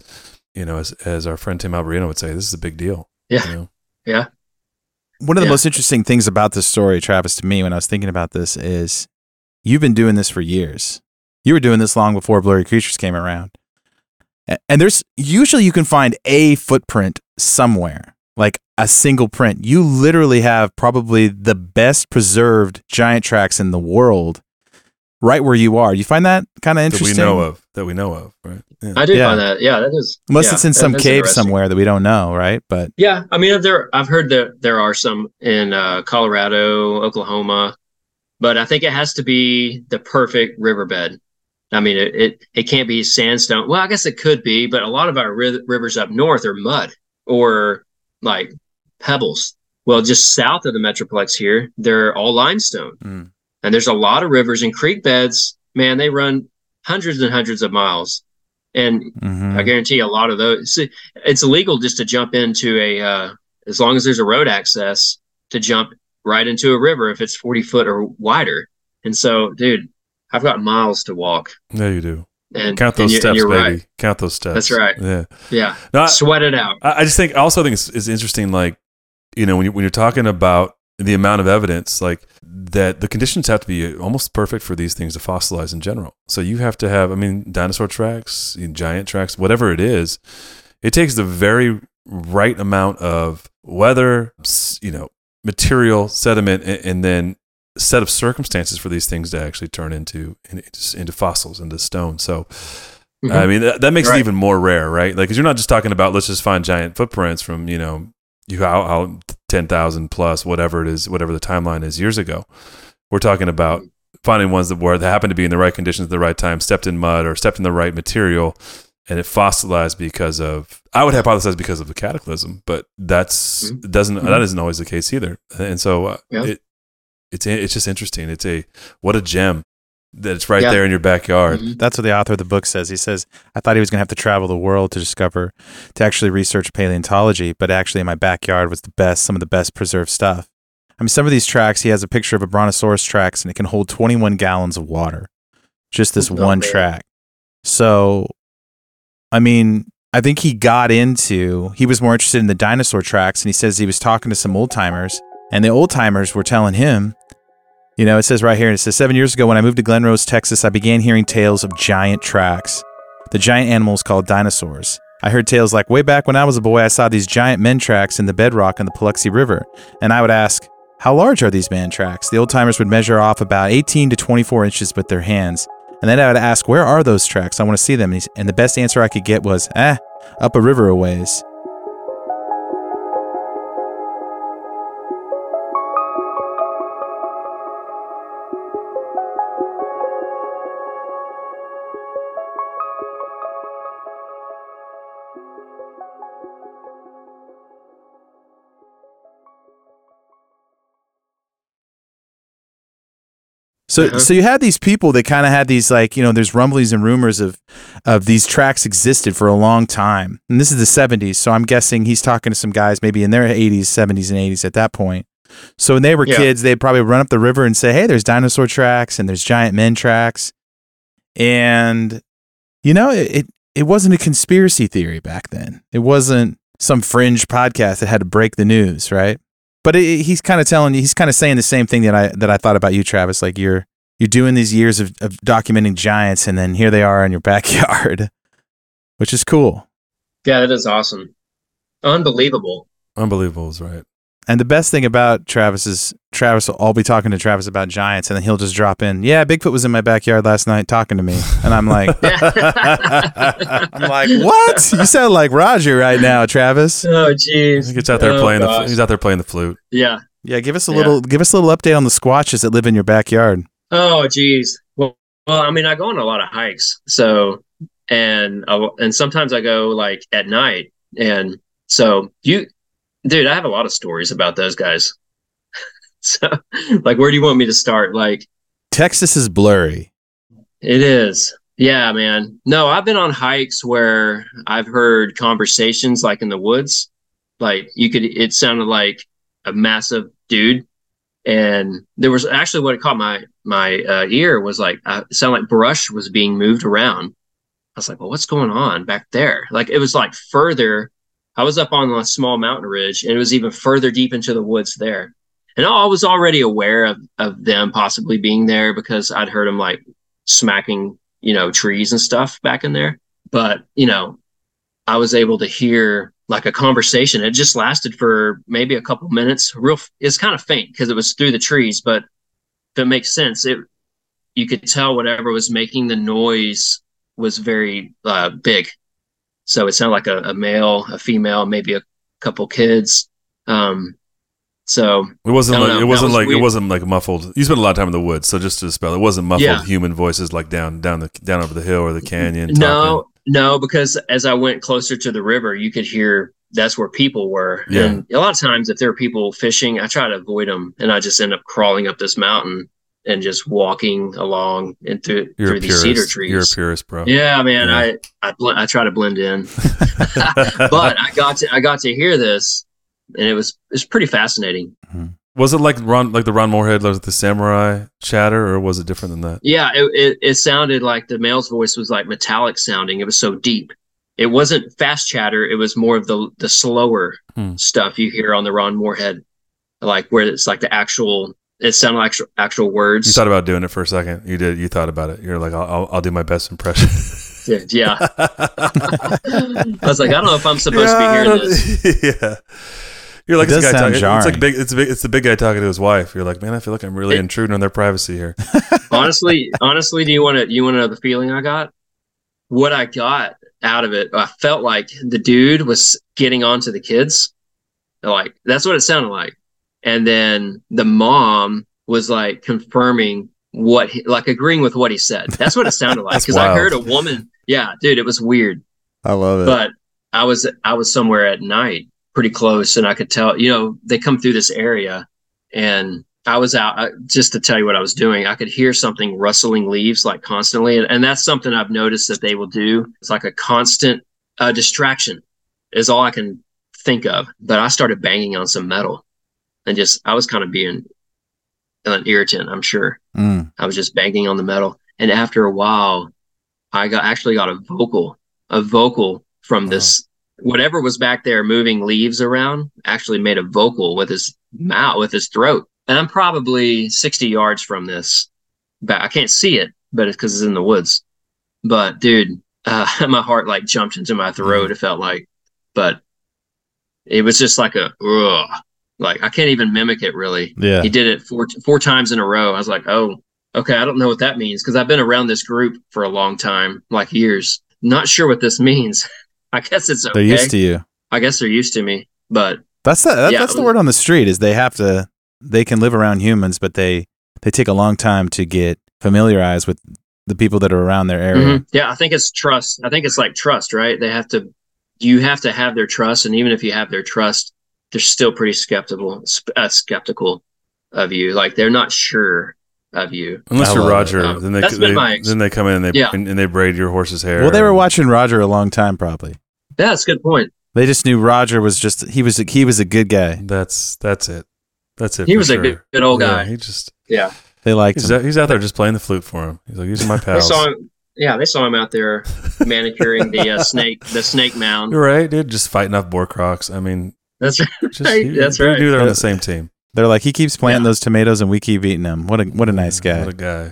as our friend Tim Alberino would say, this is a big deal. Yeah. Yeah. One of the most interesting things about this story, Travis, to me, when I was thinking about this, is you've been doing this for years. You were doing this long before Blurry Creatures came around. And usually you can find a footprint somewhere, like a single print. You literally have probably the best preserved giant tracks in the world right where you are. You find that kind of interesting? That we know of, right? Yeah. I do find that. Yeah, that is. Unless it's in some cave somewhere that we don't know, right? But yeah, I mean, I've heard that there are some in Colorado, Oklahoma, but I think it has to be the perfect riverbed. I mean, it can't be sandstone. Well, I guess it could be, but a lot of our rivers up north are mud or like pebbles. Well, just south of the Metroplex here, they're all limestone. And there's a lot of rivers and creek beds. Man, they run hundreds and hundreds of miles. And I guarantee a lot of those, it's illegal just to jump into as long as there's a road access, to jump right into a river if it's 40 foot or wider. And so, dude, I've got miles to walk. Yeah, you do. And count those steps, baby. Right. Count those steps. That's right. Yeah. No, sweat it out. I just think it's interesting, like, when you're talking about the amount of evidence, like that the conditions have to be almost perfect for these things to fossilize in general. So you have to have, dinosaur tracks, giant tracks, whatever it is, it takes the very right amount of weather, material, sediment, and then set of circumstances for these things to actually turn into fossils, into stone. So, that makes it even more rare, right? Like, because you're not just talking about, let's just find giant footprints from, how 10,000 plus, whatever it is, whatever the timeline is years ago. We're talking about finding ones that happened to be in the right conditions at the right time, stepped in mud or stepped in the right material, and it fossilized because of, I would hypothesize, because of the cataclysm, but that isn't always the case either. And so it's just interesting. What a gem that it's right there in your backyard. That's what the author of the book says. He says, I thought he was going to have to travel the world to actually research paleontology, but actually in my backyard was some of the best preserved stuff. I mean, some of these tracks, he has a picture of a brontosaurus tracks, and it can hold 21 gallons of water. Just this one track. So, I think he was more interested in the dinosaur tracks, and he says he was talking to some old timers, and the old timers were telling him, it says right here, 7 years ago when I moved to Glen Rose, Texas, I began hearing tales of giant tracks. The giant animals called dinosaurs. I heard tales like, way back when I was a boy, I saw these giant men tracks in the bedrock in the Paluxy River. And I would ask, how large are these man tracks? The old timers would measure off about 18 to 24 inches with their hands. And then I would ask, where are those tracks? I want to see them. And the best answer I could get was, up a river a ways. So you had these people that kind of had these, like, there's rumblings and rumors of these tracks existed for a long time. And this is the 70s, so I'm guessing he's talking to some guys maybe in their 80s, 70s, and 80s at that point. So when they were kids, they'd probably run up the river and say, hey, there's dinosaur tracks and there's giant men tracks. And, it wasn't a conspiracy theory back then. It wasn't some fringe podcast that had to break the news, right? But he's kind of saying the same thing that I thought about you, Travis. Like you're doing these years of documenting giants, and then here they are in your backyard, which is cool. Yeah, that is awesome. Unbelievable. Unbelievable is right. And the best thing about Travis is I'll be talking to Travis about giants, and then he'll just drop in, yeah, Bigfoot was in my backyard last night talking to me. And I'm like, what? You sound like Roger right now, Travis. Oh, jeez. He's out there playing the flute. Yeah. Yeah, give us a little update on the squatches that live in your backyard. Oh, geez. Well, I mean, I go on a lot of hikes, so and sometimes I go like at night, and so dude, I have a lot of stories about those guys. So, like, where do you want me to start? Like, Texas is blurry. It is. Yeah, man. No, I've been on hikes where I've heard conversations like in the woods. Like it sounded like a massive dude. And there was actually what it caught my ear was like, it sounded like brush was being moved around. I was like, well, what's going on back there? Like, it was like further. I was up on a small mountain ridge, and it was even further deep into the woods there. And I was already aware of them possibly being there because I'd heard them like smacking, trees and stuff back in there. But, I was able to hear like a conversation. It just lasted for maybe a couple minutes. It's kind of faint because it was through the trees, but if it makes sense, you could tell whatever was making the noise was very big. So it sounded like a male, a female, maybe a couple kids. So it wasn't like muffled. You spent a lot of time in the woods, so just to spell, it wasn't muffled human voices like down over the hill or the canyon. No, because as I went closer to the river, you could hear that's where people were. Yeah. And a lot of times, if there are people fishing, I try to avoid them, and I just end up crawling up this mountain and just walking along and through these cedar trees. You're a purist, bro. Yeah, man. Yeah. I try to blend in, but I got to hear this. And it's pretty fascinating. Mm-hmm. Was it like the Ron Moorhead, like the samurai chatter, or was it different than that? Yeah, it sounded like the male's voice was like metallic sounding. It was so deep. It wasn't fast chatter. It was more of the slower stuff you hear on the Ron Moorhead, like where it's like it sounded like actual words. You thought about doing it for a second. You did. You thought about it. You're like, I'll do my best impression. Yeah. I was like, I don't know if I'm supposed to be hearing this. Yeah. You're like, it does sound jarring. It's the big guy talking to his wife. You're like, man, I feel like I'm really intruding on their privacy here. Honestly, do you want to know the feeling I got? What I got out of it, I felt like the dude was getting onto the kids. Like, that's what it sounded like. And then the mom was like confirming agreeing with what he said. That's what it sounded like. Because I heard a woman. Yeah, dude, it was weird. I love it. But I was somewhere at night, pretty close, and I could tell, they come through this area, and I was out just to tell you what I was doing. I could hear something rustling leaves like constantly. And that's something I've noticed that they will do. It's like a constant distraction is all I can think of. But I started banging on some metal, and I was kind of being an irritant, I'm sure. I was just banging on the metal. And after a while, I actually got a vocal from this. Whatever was back there moving leaves around actually made a vocal with his mouth, with his throat. And I'm probably 60 yards from this. But I can't see it, but it's because it's in the woods. But dude, my heart like jumped into my throat. It felt like, but it was just like like I can't even mimic it really. Yeah. He did it four times in a row. I was like, oh, okay. I don't know what that means. Cause I've been around this group for a long time, like years. Not sure what this means. I guess it's okay. They're used to you. I guess they're used to me, but that's the word on the street is they can live around humans, but they take a long time to get familiarized with the people that are around their area. Mm-hmm. Yeah. I think it's trust. I think it's like trust, right? You have to have their trust. And even if you have their trust, they're still pretty skeptical of you. Like they're not sure of you. Unless you're Roger, then they come in and they braid your horse's hair. Well, they were watching Roger a long time, probably. Yeah, that's a good point. They just knew Roger was he was a good guy. That's it. That's it. He was a good old guy. They liked him. He's out there just playing the flute for him. He's like, these are my pals. They saw him out there manicuring the snake mound. You're right, dude. Just fighting off boar crocs. I mean, that's right. That's right. They're on the same team. They're like, he keeps planting those tomatoes and we keep eating them. What a nice guy. What a guy.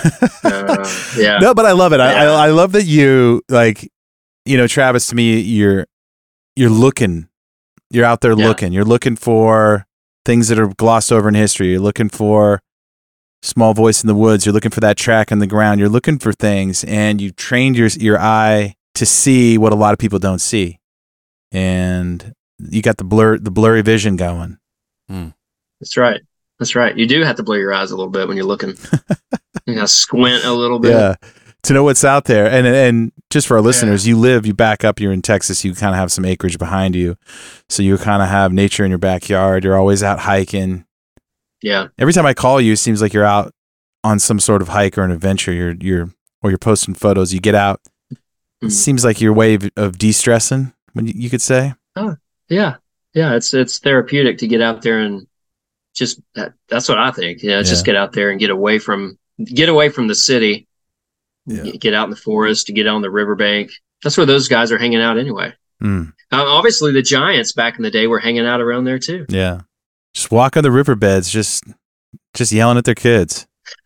Yeah. No, but I love it. I love that you Travis, to me, you're looking, you're out there looking, you're looking for things that are glossed over in history. You're looking for small voice in the woods. You're looking for that track in the ground. You're looking for things, and you trained your eye to see what a lot of people don't see. And you got the blurry vision going. That's right. That's right. You do have to blur your eyes a little bit when you're looking. You gotta squint a little bit. Yeah. To know what's out there. And just for our listeners, you back up, you're in Texas, you kind of have some acreage behind you. So you kind of have nature in your backyard. You're always out hiking. Yeah. Every time I call you, it seems like you're out on some sort of hike or an adventure. You're posting photos. You get out. It seems like your way of de-stressing, you could say. Oh, yeah. Yeah. It's therapeutic to get out there and just, that's what I think. Just get out there and get away from the city. Yeah. Get out in the forest, to get on the riverbank. That's where those guys are hanging out anyway. Obviously, the Giants back in the day were hanging out around there too. Yeah, just walk on the riverbeds, just yelling at their kids.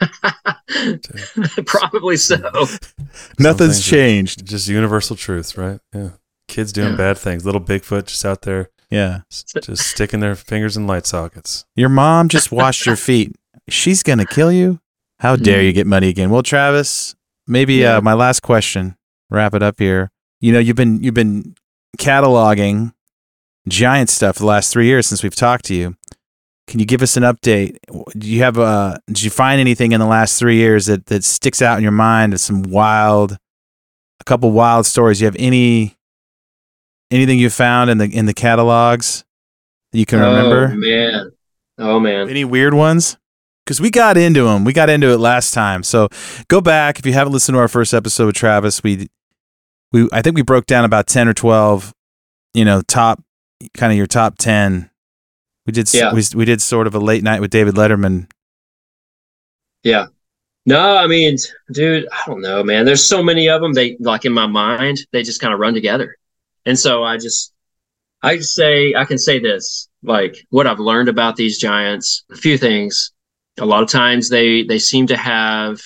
Probably so. Nothing's changed. Just universal truths, right? Yeah, kids doing bad things. Little Bigfoot just out there. Yeah, just sticking their fingers in light sockets. Your mom just washed your feet. She's gonna kill you. How dare you get muddy again? Well, Travis. Maybe my last question, wrap it up here. You've been cataloging giant stuff the last 3 years since we've talked to you. Can you give us an update? Did you find anything in the last 3 years that sticks out in your mind? A couple wild stories. You have anything you found in the catalogs that you can remember? Oh man. Any weird ones? Because we got into them. We got into it last time. So go back. If you haven't listened to our first episode with Travis, I think we broke down about 10 or 12, your top 10. We did sort of a late night with David Letterman. Yeah. No, I mean, dude, I don't know, man. There's so many of them. They, like, in my mind, they just kind of run together. And so I can say this, like, what I've learned about these giants, a few things. A lot of times they seem to have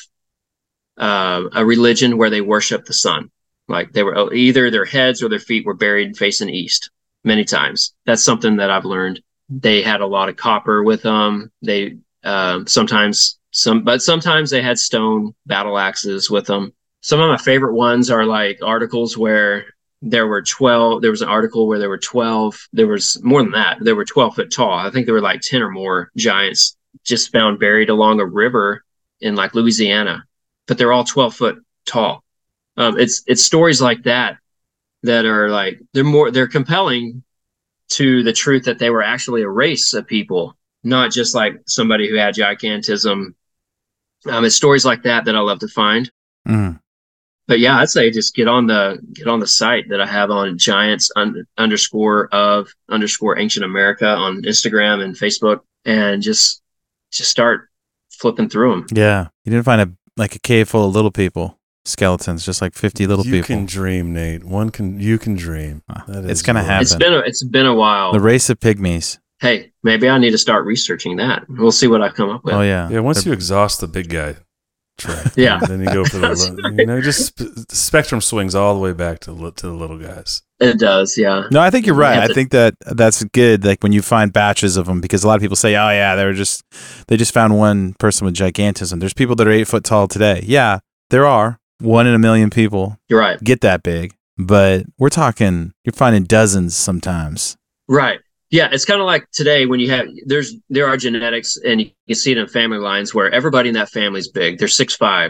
a religion where they worship the sun. Like, they were either their heads or their feet were buried facing east many times. That's something that I've learned. They had a lot of copper with them. They sometimes they had stone battle axes with them. Some of my favorite ones are like articles where there were 12. There was an article where there were 12. There was more than that. There were 12 foot tall. I think there were like 10 or more giants just found buried along a river in like Louisiana, but they're all 12 foot tall. It's stories like that are like, they're compelling to the truth that they were actually a race of people, not just like somebody who had gigantism. It's stories like that I love to find. But yeah, I'd say just get on the site that I have on giants underscore ancient America on Instagram and Facebook, and just start flipping through them. Yeah. You didn't find a cave full of little people, skeletons, just like 50 little people. You can dream, Nate. You can dream. It's going to happen. It's been a while. The race of pygmies. Hey, maybe I need to start researching that. We'll see what I come up with. Oh yeah. Yeah. Once you exhaust the big guy track, yeah, then you go for the spectrum swings all the way back to the little guys. It does, yeah. No, I think you're right. I think that's good. Like when you find batches of them, because a lot of people say, "Oh yeah, they just found one person with gigantism." There's people that are 8 foot tall today. Yeah, there are 1 in a million people. You're right. Get that big, but we're talking. You're finding dozens sometimes. Right. Yeah, it's kind of like today when there are genetics, and you can see it in family lines where everybody in that family is big. They're 6'5",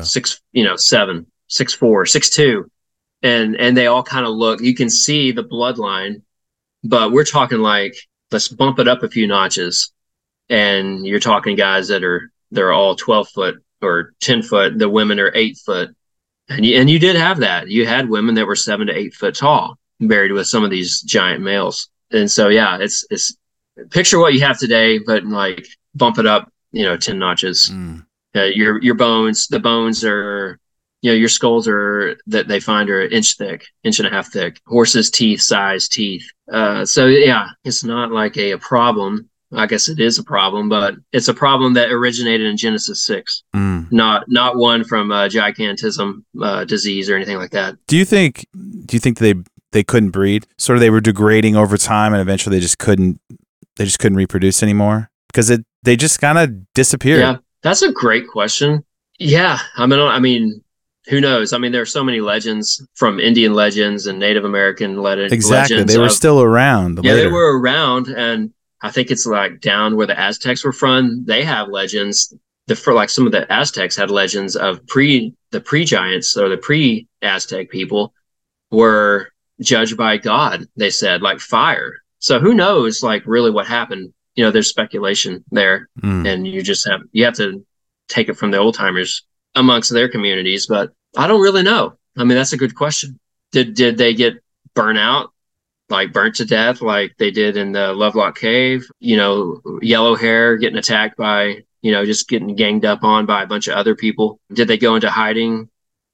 7, 6'4", 6'2". And they all kind of look, you can see the bloodline, but we're talking like, let's bump it up a few notches. And you're talking guys they're all 12 foot or 10 foot. The women are 8 foot. And you did have that. You had women that were 7 to 8 foot tall, buried with some of these giant males. And so, yeah, it's picture what you have today, but like bump it up, 10 notches. Your bones, the bones are, your skulls that they find are an inch and a half thick. Horses' size teeth. So yeah, it's not like a problem. I guess it is a problem, but it's a problem that originated in Genesis 6, not one from gigantism disease or anything like that. Do you think they couldn't breed? Sort of, they were degrading over time, and eventually they just couldn't reproduce anymore because they just kind of disappeared. Yeah, that's a great question. Yeah, I mean, who knows? I mean, there are so many legends, from Indian legends and Native American legends. Exactly, they were still around. Yeah, later. They were around, and I think it's like down where the Aztecs were from. They have legends. For like some of the Aztecs had legends of the pre-giants or the pre-Aztec people were judged by God. They said like fire. So who knows like really what happened? You know, there's speculation there, and you have to take it from the old timers amongst their communities. But I don't really know. I mean, that's a good question. Did they get burnt out? Like burnt to death like they did in the Lovelock Cave, you know, yellow hair getting attacked by, you know, just getting ganged up on by a bunch of other people. Did they go into hiding?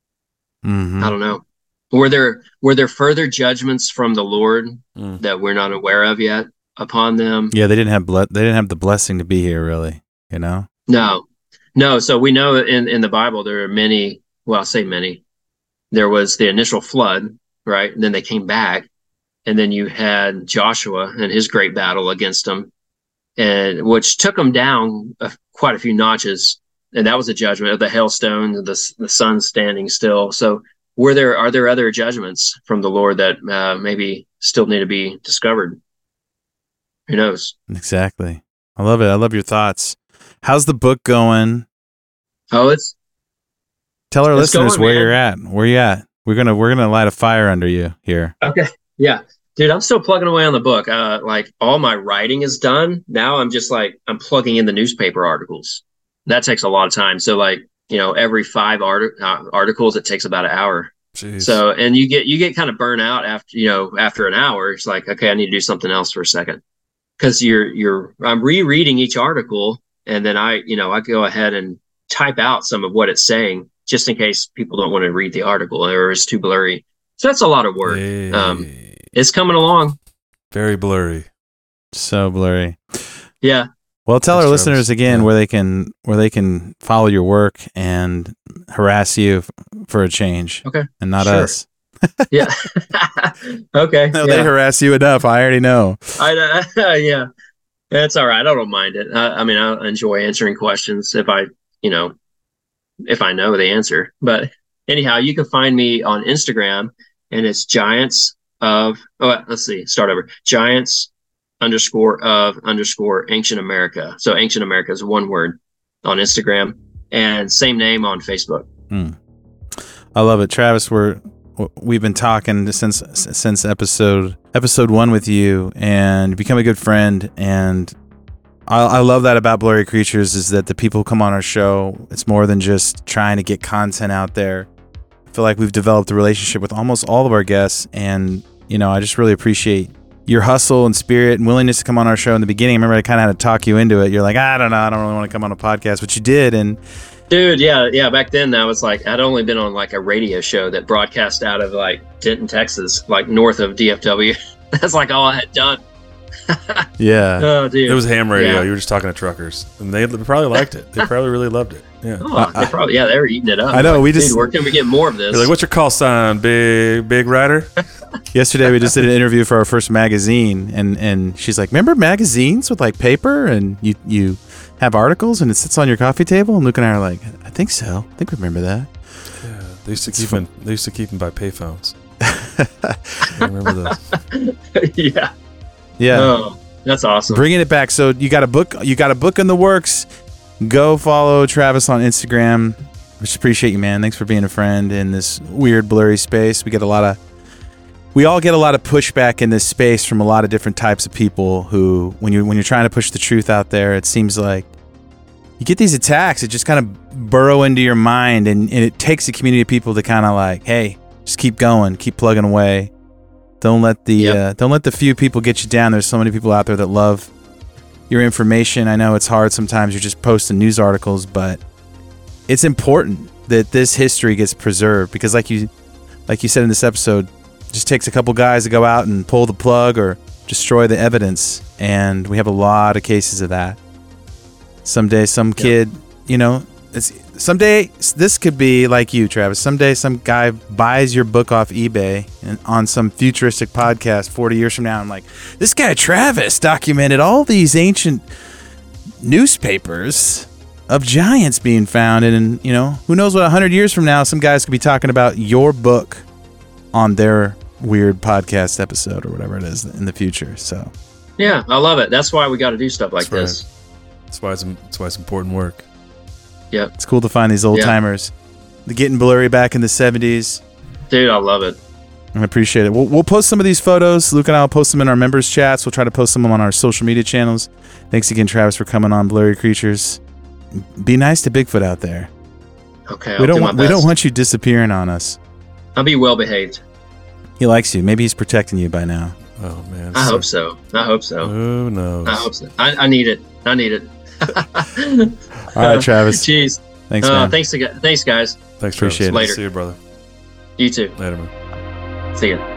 I don't know. Were there further judgments from the Lord that we're not aware of yet upon them? Yeah, they didn't have they didn't have the blessing to be here, really, you know? No. So we know in the Bible there are many, well, I'll say many. There was the initial flood, right? And then they came back. And then you had Joshua and his great battle against them, and which took them down quite a few notches. And that was a judgment of the hailstone, the sun standing still. So are there other judgments from the Lord that maybe still need to be discovered? Who knows? Exactly. I love it. I love your thoughts. How's the book going? Oh, tell our listeners going, where man. you're at. Where you at? We're gonna light a fire under you here. Okay. Yeah. Dude, I'm still plugging away on the book. Like all my writing is done. Now I'm just like, I'm plugging in the newspaper articles. That takes a lot of time. So like, you know, every 5 articles, it takes about an hour. Jeez. So, and you get kind of burnt out after an hour. It's like, okay, I need to do something else for a second. Cause I'm rereading each article, and then I go ahead and type out some of what it's saying just in case people don't want to read the article or it's too blurry. So that's a lot of work. It's coming along. Very blurry. So blurry. Yeah. Well, tell our listeners again where they can follow your work and harass you for a change. Okay. And not us. Yeah. Okay. No, they harass you enough. I already know. Yeah. That's all right. I don't mind it. I mean, I enjoy answering questions if I know the answer. But anyhow, you can find me on Instagram, and it's Giants of Ancient America. So Ancient America is one word on Instagram, and same name on Facebook. I love it. Travis, we've been talking since episode 1 with you, and become a good friend. And I love that about Blurry Creatures, is that the people who come on our show, it's more than just trying to get content out there. I feel like we've developed a relationship with almost all of our guests, and I just really appreciate your hustle and spirit and willingness to come on our show in the beginning. I remember I kind of had to talk you into it. You're like, I don't know, I don't really want to come on a podcast, but you did. And dude, yeah. Back then, I was like, I'd only been on like a radio show that broadcast out of like Denton, Texas, like north of DFW. That's like all I had done. Yeah. Oh, dude. It was ham radio. Yeah. You were just talking to truckers, and they probably liked it. They probably really loved it. Yeah. Oh, they were eating it up. I know. Like, Dude, where can we get more of this? You're like, what's your call sign, big rider? Yesterday we just did an interview for our first magazine, and she's like, remember magazines with like paper and you have articles and it sits on your coffee table? And Luke and I are like, I think so. I think we remember that. Yeah, they used to keep them by payphones. I remember those. Yeah. Oh, that's awesome. Bringing it back. So you got a book in the works. Go follow Travis on Instagram. Just appreciate you, man. Thanks for being a friend in this weird, blurry space. We all get a lot of pushback in this space from a lot of different types of people who, when you're trying to push the truth out there, it seems like you get these attacks that just kind of burrow into your mind, and it takes a community of people to kind of like, hey, just keep going, keep plugging away. Don't let the few people get you down. There's so many people out there that love your information. I know it's hard sometimes. You're just posting news articles, but it's important that this history gets preserved, because like you said in this episode, it just takes a couple guys to go out and pull the plug or destroy the evidence, and we have a lot of cases of that. Someday some kid, someday this could be like you, Travis. Someday some guy buys your book off eBay and on some futuristic podcast 40 years from now, I'm like, this guy Travis documented all these ancient newspapers of giants being found, and who knows what 100 years from now some guys could be talking about your book on their weird podcast episode or whatever it is in the future. So Yeah, I love it. That's why we got to do stuff like That's this. That's why it's important work. Yep. It's cool to find these old timers. The Getting Blurry back in the 70s. Dude, I love it. I appreciate it. We'll post some of these photos. Luke and I will post them in our members' chats. We'll try to post them on our social media channels. Thanks again, Travis, for coming on Blurry Creatures. Be nice to Bigfoot out there. Okay, we don't want you disappearing on us. I'll be well behaved. He likes you. Maybe he's protecting you by now. Oh man. I hope so. Who knows? I hope so. I need it. All right, Travis. Jeez. Thanks, man. Thanks, guys. Thanks, Appreciate Travis. it. Later. See you, brother. You too. Later, man. See ya.